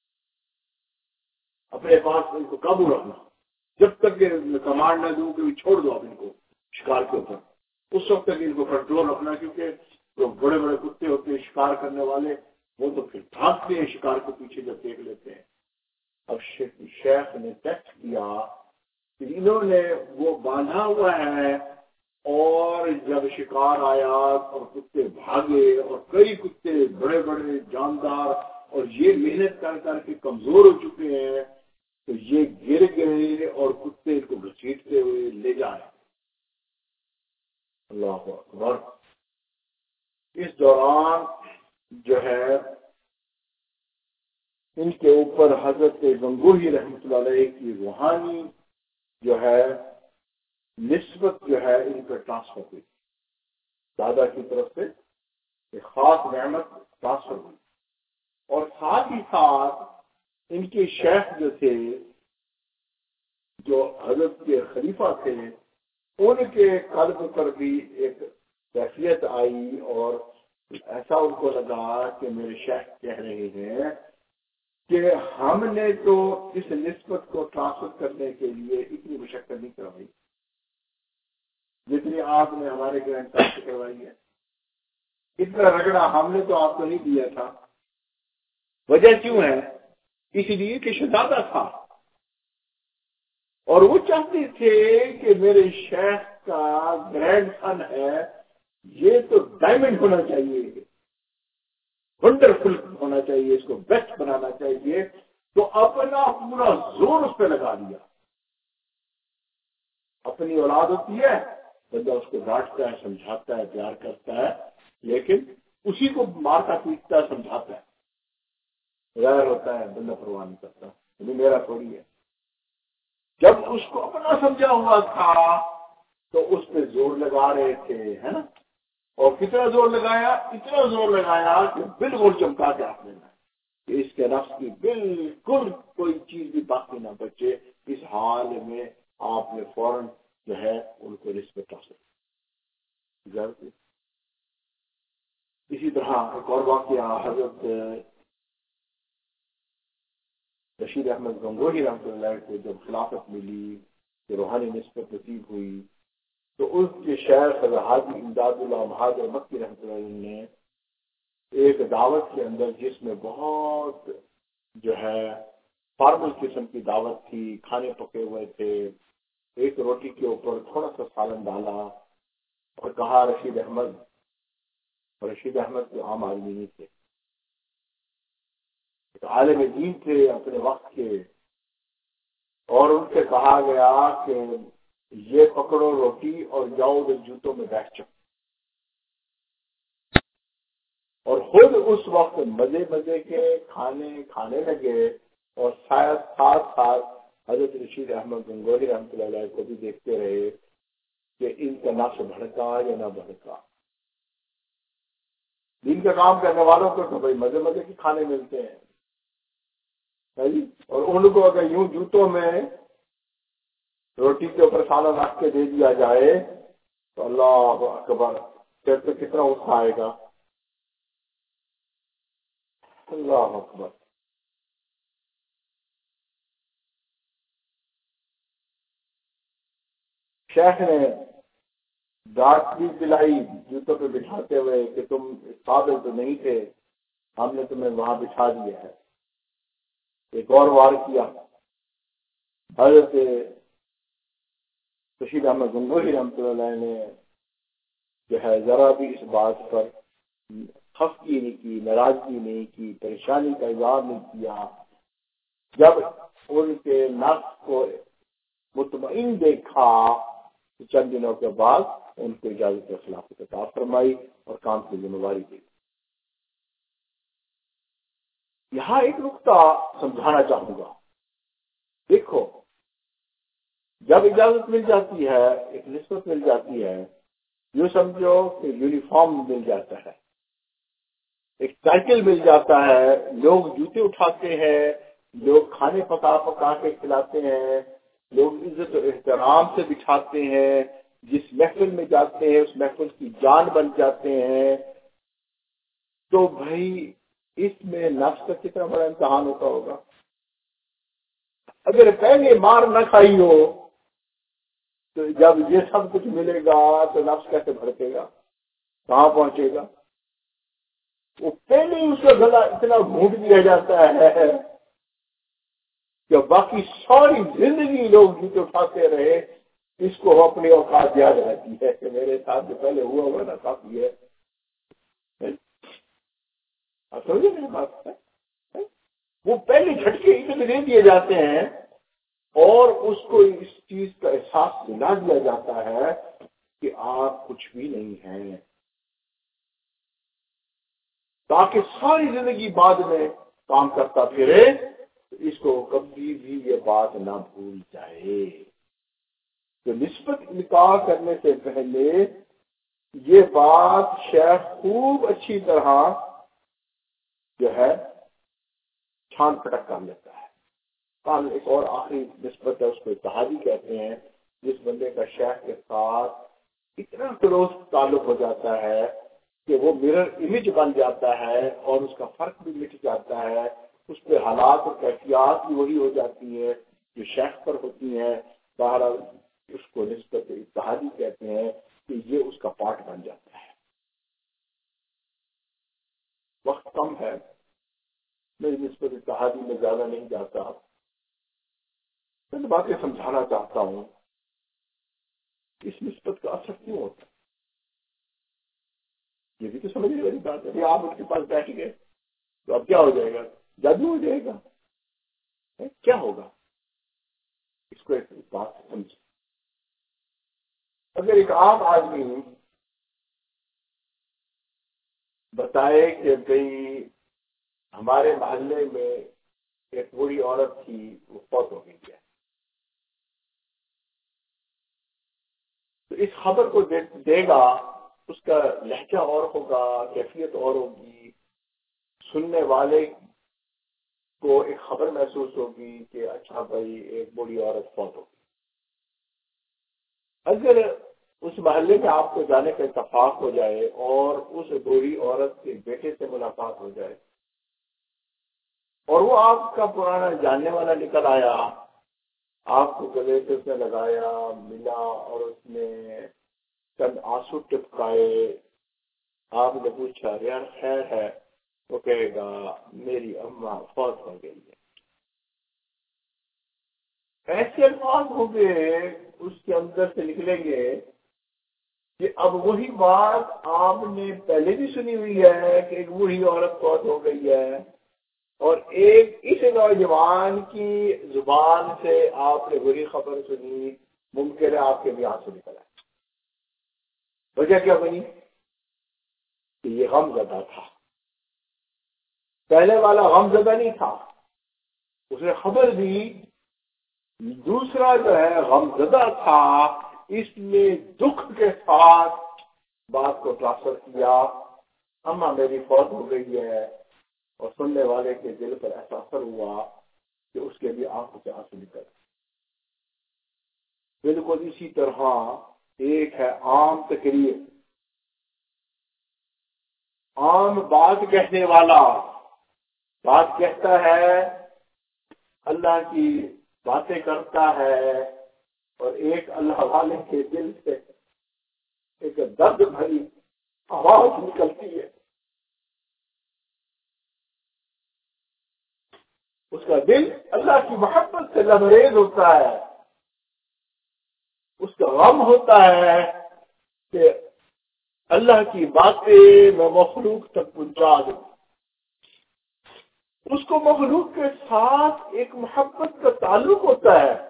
اپنے پاس ان کو قابو رکھنا، جب تک کہ کمانڈ نہ دوں کہ چھوڑ دو اب ان کو شکار کے اوپر، اس وقت تک ان کو کنٹرول رکھنا، کیونکہ جو بڑے بڑے کتے ہوتے ہیں شکار کرنے والے وہ تو پھر بھاگتے ہیں شکار کے پیچھے جب دیکھ لیتے ہیں۔ اب شیخ نے ٹیسٹ کیا کہ انہوں نے وہ باندھا ہوا ہے، اور جب شکار آیا اور کتے بھاگے، اور کئی کتے بڑے بڑے جاندار اور یہ محنت کر کر کے کمزور ہو چکے ہیں، تو یہ گر گئے اور کتے ان کو گھسیٹتے ہوئے لے جائے۔ اللہ اکبر۔ اس دوران جو ہے ان کے اوپر حضرت گنگوہی رحمۃ اللہ علیہ کی روحانی جو ہے نسبت جو ہے ان پر ٹرانسفر ہوئی۔ دادا کی طرف سے ایک خاص نعمت ٹرانسفر ہوئی، اور ساتھ ہی ساتھ ان کے شیخ جو تھے، جو حضرت کے خلیفہ تھے، ان کے قلب پر بھی ایک کیفیت آئی، اور ایسا ان کو لگا کہ میرے شیخ کہہ رہے ہیں کہ ہم نے تو اس نسبت کو ٹرانسفر کرنے کے لیے اتنی مشقت نہیں کروائی جتنی آپ نے ہمارے گرینڈ صاحب سے کروائی ہے، اتنا رگڑا ہم نے تو آپ کو نہیں دیا تھا۔ وجہ کیوں ہے؟ اس لیے کہ شہزادہ تھا، اور وہ چاہتے تھے کہ میرے شیخ کا گرینڈ سن ہے، یہ تو ڈائمنڈ ہونا چاہیے، ونڈرفل ہونا چاہیے، اس کو بیسٹ بنانا چاہیے، تو اپنا پورا زور اس پہ لگا دیا۔ اپنی اولاد ہوتی ہے، بندہ اس کو ڈانٹتا ہے، سمجھاتا ہے، پیار کرتا ہے، لیکن اسی کو مارتا پیٹتا ہے، سمجھاتا ہے، غیر ہوتا ہے، بندہ پرواہ نہیں کرتا، یعنی میرا تھوڑی ہے۔ جب اس کو اپنا سمجھا ہوا تھا تو اس پہ زور لگا رہے تھے، ہے نا، اور کتنا زور لگایا؟ اتنا زور لگایا کہ بالکل چمکا کے آپ لینا کہ اس کے نفس کی بالکل کوئی چیز بھی باقی نہ بچے۔ اس حال میں آپ نے فوراً جو ہے ان کو رسپیکٹ حاصل۔ اسی طرح ایک اور واقعہ، حضرت رشید احمد گنگوہی رحمۃ اللہ کو جب خلافت ملی، کہ روحانی نسبت نصیب ہوئی، تو اس کے شیخ حاجی امداد اللہ مہاجر مکی رحمۃ اللہ نے ایک دعوت کے اندر، جس میں بہت جو ہے فارمل قسم کی دعوت تھی، کھانے پکے ہوئے تھے، ایک روٹی کے اوپر تھوڑا سا سالن ڈالا اور کہا رشید احمد، اور رشید احمد تو عام آدمی نہیں تھے، ایک عالم دین تھے اپنے وقت کے، اور ان سے کہا گیا کہ یہ پکڑو روٹی اور جاؤ ادھر جوتوں میں بیٹھ جاؤ، اور خود اس وقت مزے مزے کے کھانے لگے، اور شاید ساتھ ساتھ حضرت رشید احمد گنگوہی رحمۃ اللہ علیہ کو بھی دیکھتے رہے کہ ان کا نفس بھڑکا یا نہ بھڑکا۔ دین کا کام کرنے والوں کو تو بھائی مزے مزے کے کھانے ملتے ہیں، اور ان کو اگر یوں جوتوں میں روٹی کے اوپر سالن رکھ کے دے دیا جائے تو اللہ اکبر، پھر تو کتنا غصہ آئے گا، اللہ اکبر۔ شیخ نے ڈانٹ بھی دلائی جوتوں پہ بٹھاتے ہوئے کہ تم قابل تو نہیں تھے، ہم نے تمہیں وہاں بٹھا دیا ہے۔ ایک اور وار کیا، حضرت رشید احمد گنگوہی رحمۃ اللہ نے جو ہے ذرا بھی اس بات پر خفگی نہیں کی، ناراضگی نہیں کی، پریشانی کا اظہار نہیں کیا۔ جب ان کے نفس کو مطمئن دیکھا تو چند دنوں کے بعد ان کو اجازت خلافت عطا فرمائی اور کام کی ذمہ داری دی۔ یہاں ایک نقطہ سمجھانا چاہوں گا، دیکھو جب اجازت مل جاتی ہے، ایک نسبت مل جاتی ہے، یوں سمجھو کہ یونیفارم مل جاتا ہے، ایک سائیکل مل جاتا ہے، لوگ جوتے اٹھاتے ہیں، لوگ کھانے پکا کے کھلاتے ہیں، لوگ عزت و احترام سے بٹھاتے ہیں، جس محفل میں جاتے ہیں اس محفل کی جان بن جاتے ہیں، تو بھائی اس میں نفس کا کتنا بڑا امتحان ہوتا ہوگا۔ اگر پہلے مار نہ کھائی ہو تو جب یہ سب کچھ ملے گا تو نفس کیسے بھڑکے گا، کہاں پہنچے گا؟ وہ پہلے ہی اس کا گلا اتنا گھونٹ دیا جاتا ہے کہ باقی ساری زندگی لوگ جوتے اٹھاتے رہے، اس کو اپنی اوقات یاد رہتی ہے کہ میرے ساتھ جو پہلے ہوا نا کافی ہے۔ سمجھے میری بات ہے؟ وہ پہلے جھٹکے اتنے دے دیے جاتے ہیں اور اس کو اس چیز کا احساس دلا دیا جاتا ہے کہ آپ کچھ بھی نہیں ہیں، تاکہ ساری زندگی بعد میں کام کرتا پھرے، اس کو کبھی بھی یہ بات نہ بھول جائے۔ تو نسبت نکاح کرنے سے پہلے یہ بات شیخ خوب اچھی طرح جو ہے چھان پھٹک کر لیتا ہے. ایک اور آخری نسبت ہے، اس کو اتحادی کہتے ہیں، جس بندے کا شیخ کے ساتھ اتنا کلوز تعلق ہو جاتا ہے کہ وہ مرر امیج بن جاتا ہے اور اس کا فرق بھی مٹ جاتا ہے، اس پہ حالات اور کیفیات بھی وہی ہو جاتی ہیں جو شیخ پر ہوتی ہیں. بہرحال اس کو نسبت اتحادی کہتے ہیں کہ یہ اس کا پارٹ بن جاتا ہے. وقت کم ہے، میں نسبت اتحادی میں زیادہ نہیں جاتا. میں باتیں سمجھانا چاہتا ہوں اس نسبت کا اثر کیوں ہوتا ہے. یہ بھی تو سمجھنے والی بات ہے. آپ اس کے پاس بیٹھ گئے تو اب کیا ہو جائے گا؟ جادو ہو جائے گا؟ کیا ہوگا؟ اس کو ایک بات سمجھ. اگر ایک عام آدمی بتائے کہ بھئی ہمارے محلے میں ایک بوڑھی عورت تھی، وہ فوت ہو گئی ہے، تو اس خبر کو دے گا، اس کا لہجہ اور ہوگا، کیفیت اور ہوگی، سننے والے کو ایک خبر محسوس ہوگی کہ اچھا بھائی ایک بوڑھی عورت فوت ہوگی. اگر اس محلے میں آپ کو جانے کا اتفاق ہو جائے اور اس بوڑھی عورت کے بیٹے سے ملاقات ہو جائے اور وہ آپ کا پرانا جاننے والا نکل آیا، آپ کو گلے سے اس نے لگایا، ملا اور اس نے چند آنسو ٹپکائے، آپ نے پوچھا یار خیر ہے، وہ کہے گا میری اماں فوت ہو گئی ہے. ایسے الفاظ ہوں گے اس کے اندر سے نکلیں گے کہ اب وہی بات آپ نے پہلے بھی سنی ہوئی ہے کہ ایک بوڑھی عورت فوت ہو گئی ہے، اور ایک اس نوجوان کی زبان سے آپ نے وہی خبر سنی، ممکن ہے آپ کے بھی آنسو نکل آئے. وجہ کیا بنی؟ کہ یہ غم زدہ تھا. پہلے والا غم زدہ نہیں تھا، اس نے خبر دی. دوسرا جو ہے غم زدہ تھا، اس نے دکھ کے ساتھ بات کو ٹرانسفر کیا، اماں میری فوت ہو گئی ہے، اور سننے والے کے دل پر ایسا اثر ہوا کہ اس کے بھی آنکھوں سے آنسو نکل. بالکل اسی طرح ایک ہے عام تقریر، عام بات کہنے والا بات کہتا ہے، اللہ کی باتیں کرتا ہے، اور ایک اللہ والے کے دل سے ایک درد بھری آواز نکلتی ہے. اس کا دل اللہ کی محبت سے لبریز ہوتا ہے، اس کا غم ہوتا ہے کہ اللہ کی باتیں میں مخلوق تک پہنچا دوں. اس کو مخلوق کے ساتھ ایک محبت کا تعلق ہوتا ہے.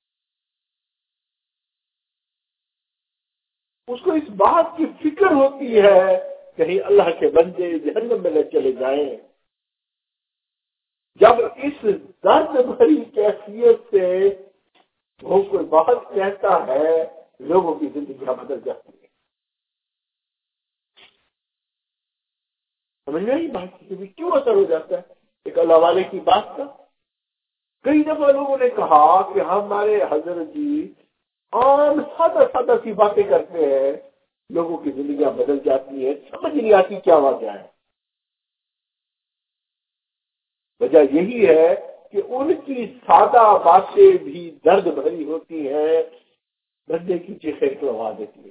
اس کو اس بات کی فکر ہوتی ہے کہیں اللہ کے بندے جہنم میں نہ چلے جائیں. جب اس درد بھری کیفیت سے وہ کوئی بات کہتا ہے، لوگوں کی زندگیاں بدل جاتی ہیں. سمجھ میں آئی بات کی کیوں اثر ہو جاتا ہے ایک اللہ والے کی بات کا؟ کئی دفعہ لوگوں نے کہا کہ ہمارے حضرت جی عام سادہ سادہ سی باتیں کرتے ہیں، لوگوں کی زندگیاں بدل جاتی ہیں، سمجھ نہیں آتی کیا وجہ ہے. وجہ یہی ہے کہ ان کی سادہ باتیں بھی درد بھری ہوتی ہیں، بندے کی چیخیں کروا دیتی ہے.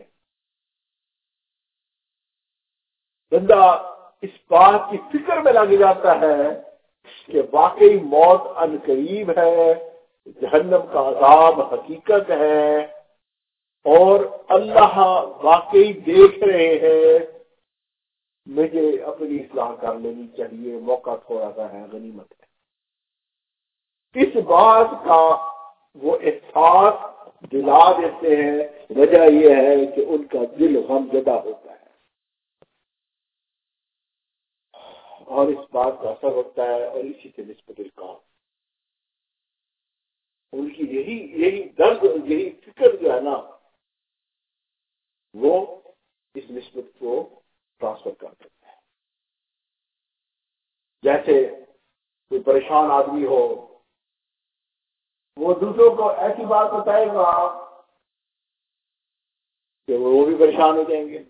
بندہ اس بات کی فکر میں لگ جاتا ہے کہ واقعی موت ان قریب ہے، جہنم کا عذاب حقیقت ہے، اور اللہ واقعی دیکھ رہے ہیں، مجھے اپنی اصلاح کر لینی چاہیے، موقع تھوڑا سا ہے، غنیمت ہے. اس بات کا وہ احساس دلا دیتے ہیں. وجہ یہ ہے کہ ان کا دل غم زدہ ہوتا ہے، اور اس بات کا اثر ہوتا ہے، اور اسی سے نسبت القام ان کی یہی درد، یہی فکر جو ہے نا، وہ اس نسبت کو ٹرانسفر کر دیتے ہیں. جیسے کوئی پریشان آدمی ہو، وہ دوسروں کو ایسی بات بتائے گا کہ وہ بھی پریشان ہو جائیں گے.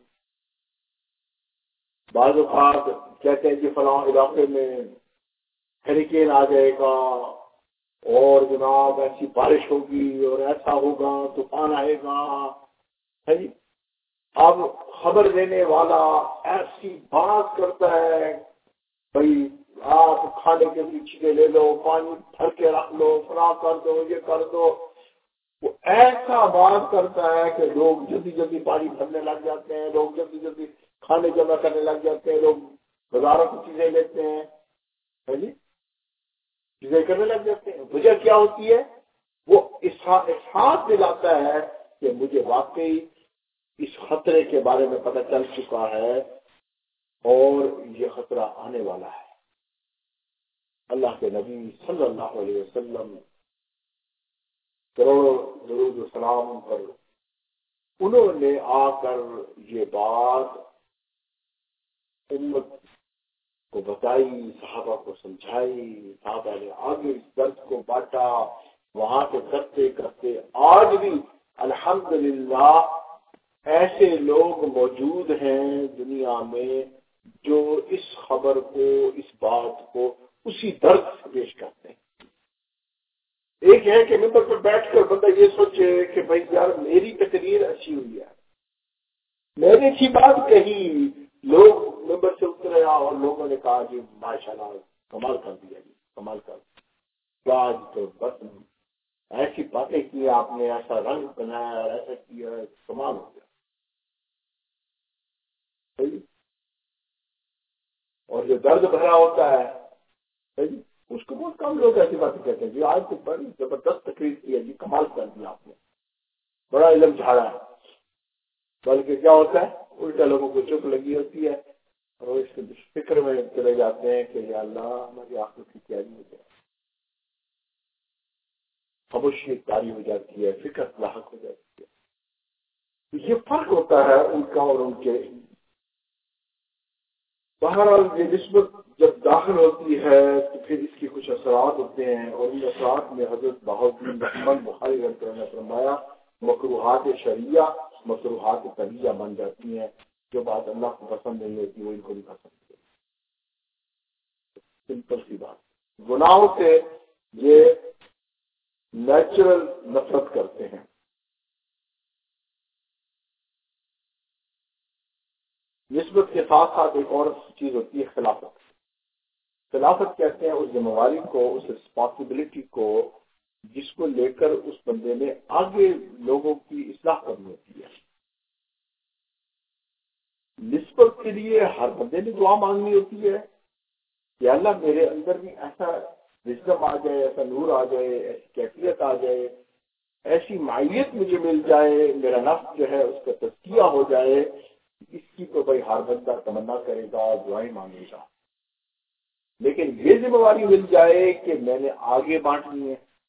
بعض اوقات کہتے ہیں کہ فلاں علاقے میں ہریکین آ جائے گا اور جناب ایسی بارش ہوگی اور ایسا ہوگا، طوفان آئے گا. ہے جی، اب خبر دینے والا ایسی بات کرتا ہے، بھائی آپ کھانے کے لیے چیزیں لے لو، پانی بھر کے رکھ لو، فلاں کر دو، یہ کر دو. وہ ایسا بات کرتا ہے کہ لوگ جلدی جلدی پانی بھرنے لگ جاتے ہیں، لوگ جلدی جلدی کھانے جمع کرنے لگ جاتے ہیں، لوگ بازاروں کی چیزیں لیتے ہیں، ہے جی، چیزیں کرنے لگ جاتے ہیں. وجہ کیا ہوتی ہے؟ وہ احساس دلاتا ہے کہ مجھے واقعی اس خطرے کے بارے میں پتہ چل چکا ہے اور یہ خطرہ آنے والا ہے. اللہ کے نبی صلی اللہ علیہ وسلم کروڑوں درود و سلام پر انہوں نے آ کر یہ بات امت کو بتائی، صحابہ کو سمجھائی، صحابہ نے آگے اس درد کو بانٹا. وہاں سے کرتے کرتے آج بھی الحمدللہ ایسے لوگ موجود ہیں دنیا میں جو اس خبر کو، اس بات کو اسی درد سے پیش کرتے ہیں. ایک ہے کہ ممبر پر بیٹھ کر بندہ یہ سوچے کہ بھائی یار میری تقریر اچھی ہوئی ہے، میں نے اچھی بات کہی، لوگ ممبر سے اترے اور لوگوں نے کہا جی ماشاءاللہ کمال کر دیا، جی کمال کر دیا، آج تو بس ایسی باتیں کی آپ نے، ایسا رنگ بنایا اور ایسا کیا، کمال ہو گیا. اور جو درد بھرا ہوتا ہے اس کو بہت کم لوگ ایسی باتیں کہتے ہیں جی آج تو بڑی زبردست تقریر کی ہے، جی کمال کر دیا آپ نے، بڑا علم جھاڑا ہے. بلکہ کیا ہوتا ہے، الٹا لوگوں کو چپ لگی ہوتی ہے اور اس کے فکر میں چلے جاتے ہیں کہ یا اللہ ہماری آخرت کی تیاری ہو جائے، خاموشی تاری ہو جاتی ہے، فکر لاحق ہو جاتی ہے. یہ فرق ہوتا ہے ان کا اور ان کے. بہرحال یہ نسبت جب داخل ہوتی ہے تو پھر اس کے کچھ اثرات ہوتے ہیں، اور ان اثرات میں حضرت بہاؤالدین محمد بخاری رحمۃ اللہ نے فرمایا مکروہات شرعیہ مکروہات طبیعیہ بن جاتی ہیں. جو بات اللہ کو پسند نہیں ہوتی وہ ان کو بھی پسند نہیں ہوتی. سمپل سی بات. گناہوں سے یہ نیچرل نفرت کرتے ہیں. نسبت کے ساتھ ساتھ ایک اور چیز ہوتی ہے خلافت. خلافت کہتے ہیں اس ذمہ داری کو، اس رسپانسبلٹی کو جس کو لے کر اس بندے نے آگے لوگوں کی اصلاح کرنی ہوتی ہے. نسبت کے لیے ہر بندے نے دعا مانگنی ہوتی ہے کہ اللہ میرے اندر بھی ایسا وزڈم آ جائے، ایسا نور آ جائے، ایسی کیفیت آ جائے، ایسی مائیت مجھے مل جائے، میرا نفس جو ہے اس کا تزکیہ ہو جائے. اس کی تو بھائی ہر بندہ تمنا کرے گا، دعائیں مانگے گا، لیکن یہ ذمہ داری مل جائے کہ میں نے آگے بانٹنی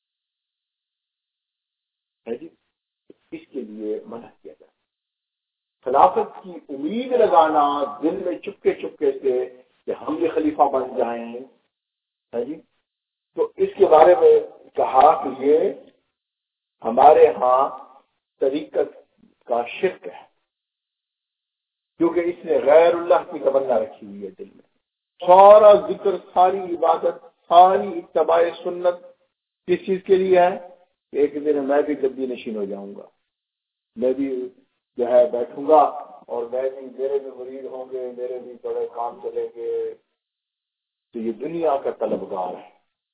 ہے جی، اس کے لیے منع کیا جائے. خلافت کی امید لگانا دل میں چپکے چپکے سے کہ ہم یہ خلیفہ بن جائیں ہے جی، تو اس کے بارے میں کہا کہ یہ ہمارے ہاں طریقت کا شرک ہے، کیونکہ اس نے غیر اللہ کی تمنا رکھی ہوئی ہے دل میں. سارا ذکر، ساری عبادت، ساری اتباع سنت کس چیز کے لیے ہے کہ ایک دن میں بھی گدی نشین ہو جاؤں گا، میں بھی جو ہے بیٹھوں گا اور میں بھی، میرے بھی مرید ہوں گے، میرے بھی بڑے کام چلیں گے. تو یہ دنیا کا طلبگار ہے،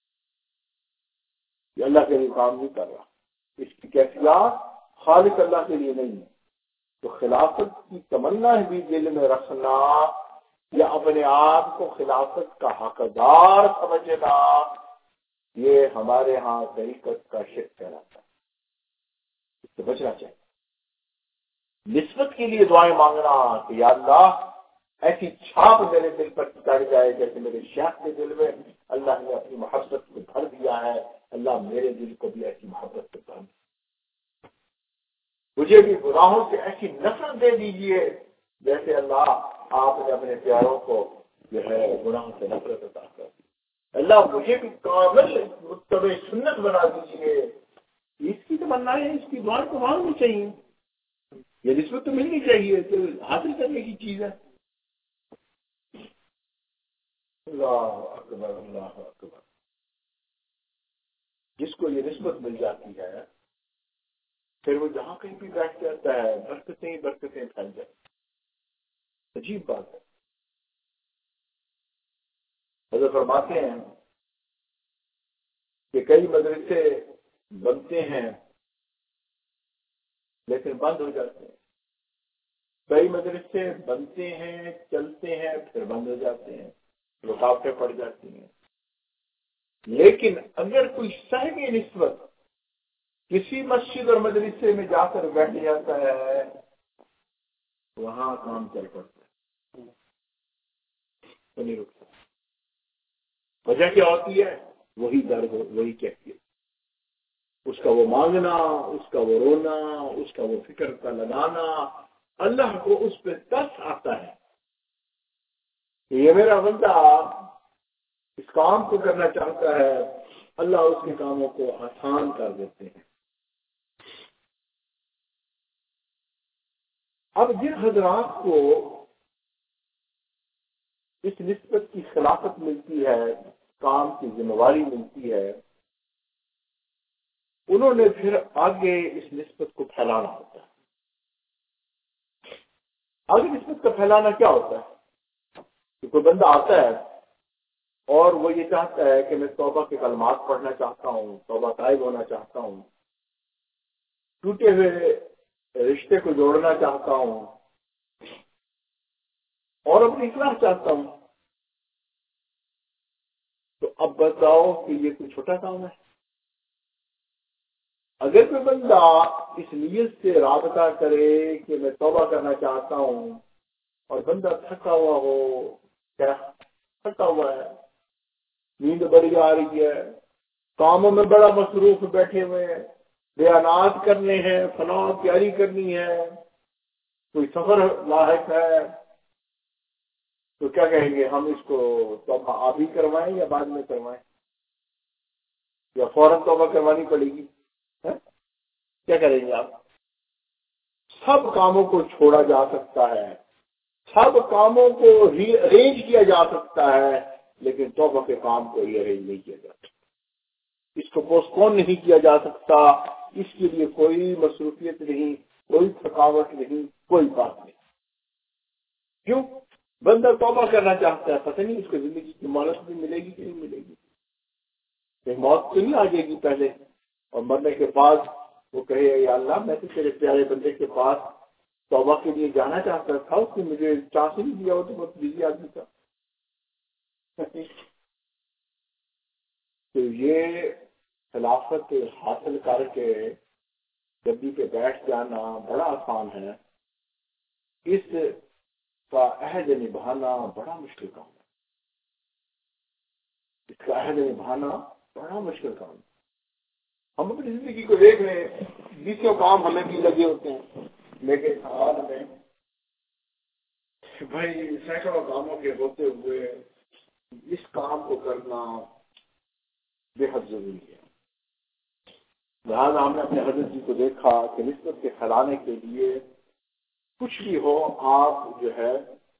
یہ اللہ کے لیے کام نہیں کر رہا، اس کی کیفیات خالق اللہ کے لیے نہیں ہے. تو خلافت کی تمنا بھی دل میں رکھنا یا اپنے آپ کو خلافت کا حقدار سمجھنا، یہ ہمارے ہاں طریقت کا شرک کہلاتا ہے، اس سے بچنا چاہیے. نسبت کے لیے دعائیں مانگنا کہ یا اللہ ایسی چھاپ میرے دل پر چڑھ جائے جیسے میرے شیخ کے دل میں اللہ نے اپنی محبت کو بھر دیا ہے، اللہ میرے دل کو بھی ایسی محبت سے بھر دیا، مجھے بھی گناہوں سے ایسی نفرت دے دیجیے جیسے اللہ آپ نے اپنے پیاروں کو جو ہے گناہ سے نفرت عطا کر دی. اللہ مجھے بھی کامل متبع سنت بنا دیجیے. اس کی تمنا ہے، اس کی دعا کو مانگنی چاہیے. یہ نسبت تو ملنی چاہیے، تو حاصل کرنے کی چیز ہے. اللہ اکبر اللہ اکبر. جس کو یہ نسبت مل جاتی ہے پھر وہ جہاں کہیں بھی بیٹھ جاتا ہے برکتیں ہی برکتیں پھیل جاتی. عجیب بات ہے. حضرت فرماتے ہیں کہ کئی مدرسے بنتے ہیں لیکن بند ہو جاتے ہیں. کئی مدرسے بنتے ہیں، چلتے ہیں، پھر بند ہو جاتے ہیں، رکاوٹیں پڑ جاتی ہیں. لیکن اگر کوئی صاحب نسبت کسی مسجد اور مدرسے میں جا کر بیٹھ جاتا ہے وہاں کام چل پڑتا ہے، تو نہیں رکتا. وجہ کیا ہوتی ہے؟ وہی درد، وہی کیفیت، اس کا وہ مانگنا، اس کا وہ رونا، اس کا وہ فکر کا لگانا. اللہ کو اس پہ ترس آتا ہے کہ یہ میرا بندہ اس کام کو کرنا چاہتا ہے. اللہ اس کے کاموں کو آسان کر دیتے ہیں. اب جن حضرات کو اس نسبت کی خلافت ملتی ہے، کام کی ذمہ داری ملتی ہے، انہوں نے پھر آگے اس نسبت کو پھیلانا ہوتا ہے. آگے نسبت کا پھیلانا کیا ہوتا ہے کہ کوئی بندہ آتا ہے اور وہ یہ چاہتا ہے کہ میں توبہ کے کلمات پڑھنا چاہتا ہوں، توبہ طائب ہونا چاہتا ہوں، ٹوٹے ہوئے رشتے کو جوڑنا چاہتا ہوں اور اپنی اصلاح چاہتا ہوں. تو اب بتاؤ کہ یہ کوئی چھوٹا کام ہے؟ اگر کوئی بندہ اس نیت سے رابطہ کرے کہ میں توبہ کرنا چاہتا ہوں اور بندہ تھکا ہوا ہو، کیا تھکا ہوا ہے، نیند بڑی آ رہی ہے، کاموں میں بڑا مصروف بیٹھے ہوئے ہیں، بیانات کرنے ہیں، فلاں تیاری کرنی ہے، کوئی سفر لاحق ہے، تو کیا کہیں گے ہم اس کو توبہ آپ ہی کروائیں یا بعد میں کروائیں، یا فوراً توبہ کروانی پڑے گی؟ کیا کریں گے آپ؟ سب کاموں کو چھوڑا جا سکتا ہے، سب کاموں کو ری ارینج کیا جا سکتا ہے، لیکن توبہ کے کام کو ری ارینج نہیں کیا جا سکتا. اس کو پوسٹ پون نہیں کیا جا سکتا. اس کے لیے کوئی مصروفیت نہیں، کوئی تھکاوٹ نہیں، کوئی بات نہیں. کیوں؟ بندہ توبہ کرنا چاہتا ہے، پتہ نہیں اس کو زندگی کی مہلت بھی ملے گی کہ نہیں ملے گی. کہ موت تو نہیں آ جائے گی پہلے اور مرنے کے بعد وہ کہے یا اللہ میں تو تیرے پیارے بندے کے پاس توبہ کے لیے جانا چاہتا تھا، اس نے مجھے چانس نہیں دیا، وہ تو بہت بزی آدمی تھا. تو یہ خلافت حاصل کر کے گدی پہ بیٹھ جانا بڑا آسان ہے، اس کا عہد نبھانا بڑا مشکل کام ہے. اس کا عہد نبھانا بڑا مشکل کام ہے. ہم اپنی زندگی کو دیکھ رہے ہیں، بیسوں کام ہمیں بھی لگے ہوتے ہیں، لیکن حال میں بھائی سینکڑوں کاموں کے ہوتے ہوئے اس کام کو کرنا بے حد ضروری ہے. لہٰذا ہم نے اپنے حضرت جی کو دیکھا کہ نسبت کے پھیلانے کے لیے کچھ بھی ہو آپ جو ہے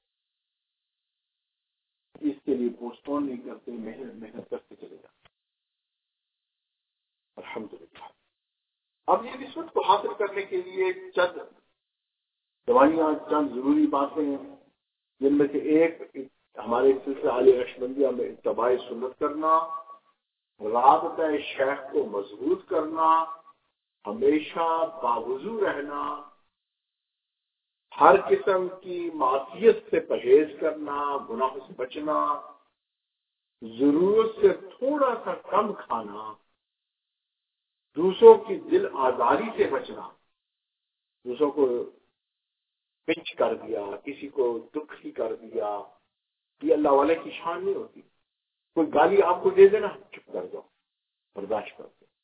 اس کے لیے پوسٹ پون نہیں کرتے، محنت کرتے چلے جاتے. الحمدللہ. اب یہ نسبت کو حاصل کرنے کے لیے چند دوائیاں، چند ضروری باتیں ہیں، جن میں سے ایک ہمارے سلسلہ عالیہ نقشبندیہ میں اتباع سنت کرنا، رابطہ شیخ کو مضبوط کرنا، ہمیشہ باوضو رہنا، ہر قسم کی معصیت سے پرہیز کرنا، گناہ سے بچنا، ضرورت سے تھوڑا سا کم کھانا، دوسروں کی دل آزاری سے بچنا. دوسروں کو پنچ کر دیا، کسی کو دکھ ہی کر دیا، یہ اللہ والے کی شان نہیں ہوتی. کوئی گالی آپ کو دے دینا، چپ کر جاؤ، برداشت کر دو.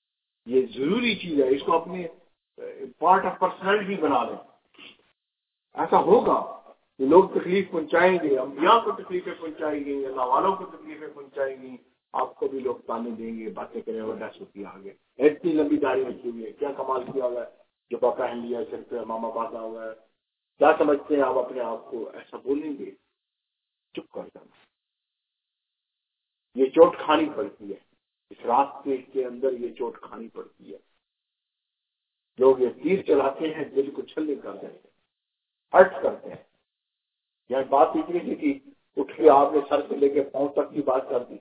یہ ضروری چیز ہے، اس کو اپنے پارٹ آف پرسنالٹی بنا لیں. ایسا ہوگا کہ لوگ تکلیف پہنچائیں گے، انبیاء کو تکلیفیں پہنچائیں گی، اللہ والوں کو تکلیفیں پہنچائیں گی، آپ کو بھی لوگ تانے دیں گے، باتیں کریں اور ڈس ہوتی آگے اتنی لمبی داڑھی رکھی ہوئی ہے، کیا کمال کیا ہوا ہے، جو پاپا پہن لیا سر پہ ماما باندھا ہوا ہے، کیا سمجھتے ہیں آپ اپنے آپ کو؟ ایسا بولیں گے، چپ کر جانا۔ یہ چوٹ کھانی پڑتی ہے، اس راستے کے اندر یہ چوٹ کھانی پڑتی ہے۔ لوگ یہ تیر چلاتے ہیں، دل کو چھلنی کر دیتے ہیں، ہرٹ کرتے ہیں۔ یہاں بات اتنی سی تھی، اٹھ کے آپ نے سر سے لے کے پاؤں تک کی بات کر دی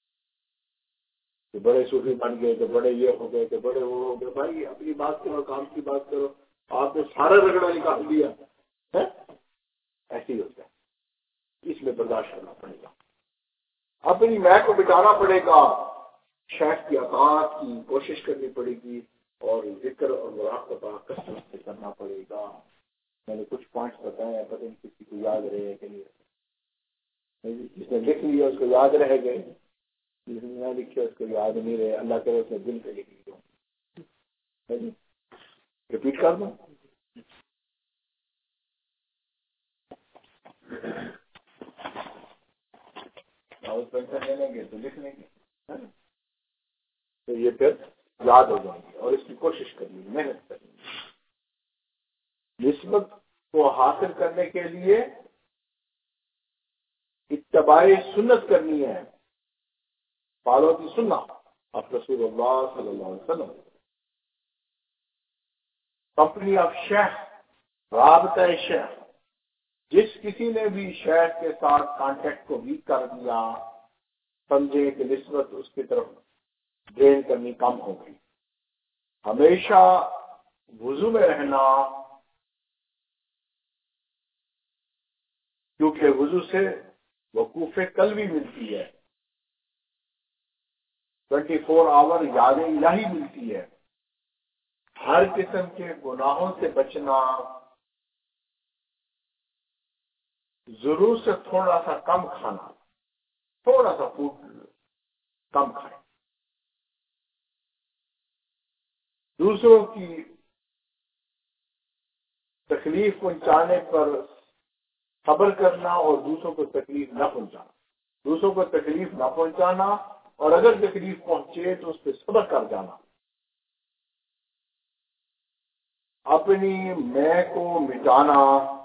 کہ بڑے صوفی بن گئے، تو بڑے یہ ہو گئے، تو بڑے وہ ہو گئے۔ بھائی اپنی بات کرو، کام کی بات کرو، آپ نے سارا رگڑا نکال دیا ہے۔ ایسے ہی ہوتا ہے، اس میں برداشت کرنا پڑے گا، اپنی میں کو بٹانا پڑے گا، شیخ کی اطاعت کی کوشش کرنی پڑے گی، اور ذکر اور مراقبہ کثرت سے کرنا پڑے گا۔ میں نے کچھ پوائنٹس بتائے ہیں، پتہ نہیں کسی کو یاد رہے کہ نہیں، جس نے لکھ لیا اس کو یاد رہ گئے، جس نے نہ لکھے اس کو یاد نہیں رہے، اللہ کرے اس نے دل پہ لکھ لیا۔ ریپیٹ کر دوں، پینشن لے لیں گے تو لکھ لیں گے، تو یہ پھر یاد ہو جائیں گے، اور اس کی کوشش کرنی ہے، محنت کرنی ہے۔ نسبت کو حاصل کرنے کے لیے اتباع سنت کرنی ہے، فالو کی سنت آف رسول اللہ صلی اللہ علیہ وسلم۔ کمپنی آف شیخ، رابطہ شیخ، جس کسی نے بھی شیخ کے ساتھ کانٹیکٹ کو ویک کر دیا، سمجھے کہ نسبت اس کی طرف ڈرین کرنی کم ہو گئی۔ ہمیشہ وضو میں رہنا، کیونکہ وضو سے وقوف قلبی ملتی ہے، 24 آور یاد الہی ملتی ہے، ہر قسم کے گناہوں سے بچنا، ضرور سے تھوڑا سا کم کھانا، تھوڑا سا فوڈ کم کھائیں، دوسروں کی تکلیف پہنچانے پر صبر کرنا، اور دوسروں کو تکلیف نہ پہنچانا، دوسروں کو تکلیف نہ پہنچانا، اور اگر تکلیف پہنچے تو اس پہ صبر کر جانا، اپنی میں کو مٹانا،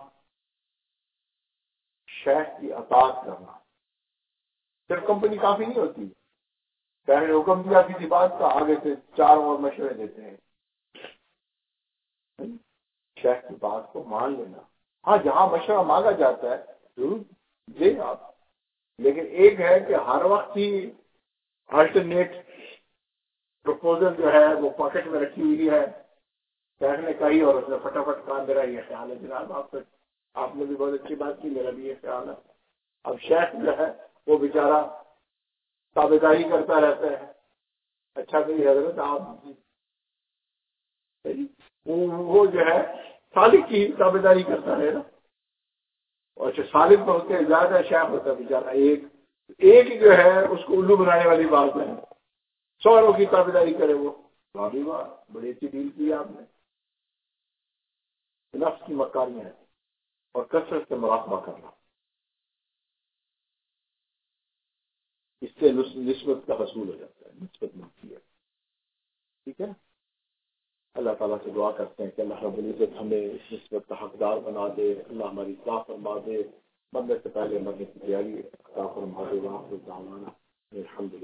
شیخ کی اطاعت کرنا۔ صرف کمپنی کافی نہیں ہوتی، شیخ نے حکم دیا کسی بات کا، آگے سے 4 اور مشورے دیتے ہیں۔ شیخ کی بات کو مان لینا، ہاں جہاں مشورہ مانگا جاتا ہے ضرور دیں آپ، لیکن ایک ہے کہ ہر وقت ہی الٹرنیٹ پروپوزل جو ہے وہ پاکٹ میں رکھی ہوئی ہے، شیخ نے کہی اور اس نے فٹافٹ کہا، میرا یہ خیال ہے جناب، آپ نے بھی بہت اچھی بات کی، میرا بھی یہ خیال ہے۔ اب شیخ جو ہے وہ بیچارہ تابعداری کرتا رہتا ہے، اچھا میری حضرت آپ وہ جو ہے سالک کی تابعداری کرتا ہے نا، اور جو سالک میں ہوتے ہیں زیادہ شیخ ہوتا ہے بیچارہ ایک جو ہے اس کو الو بنانے والی بات ہے، 100 کی تابعداری کرے وہ، بڑی اچھی ڈیل کی آپ نے۔ نفس کی مکاریاں ہیں، اور کثرت سے مراقبہ کرنا، اس سے نسبت کا حصول ہو جاتا ہے، نسبت ملتی ہے، ٹھیک ہے۔ اللہ تعالیٰ سے دعا کرتے ہیں کہ اللہ رب العزت ہمیں اس نسبت کا حقدار بنا دے، اللہ ہماری اصلاح فرما دے، مرنے سے پہلے مرنے کی تیاری عطا فرما دے، وہاں سے دعوانا الحمدللہ۔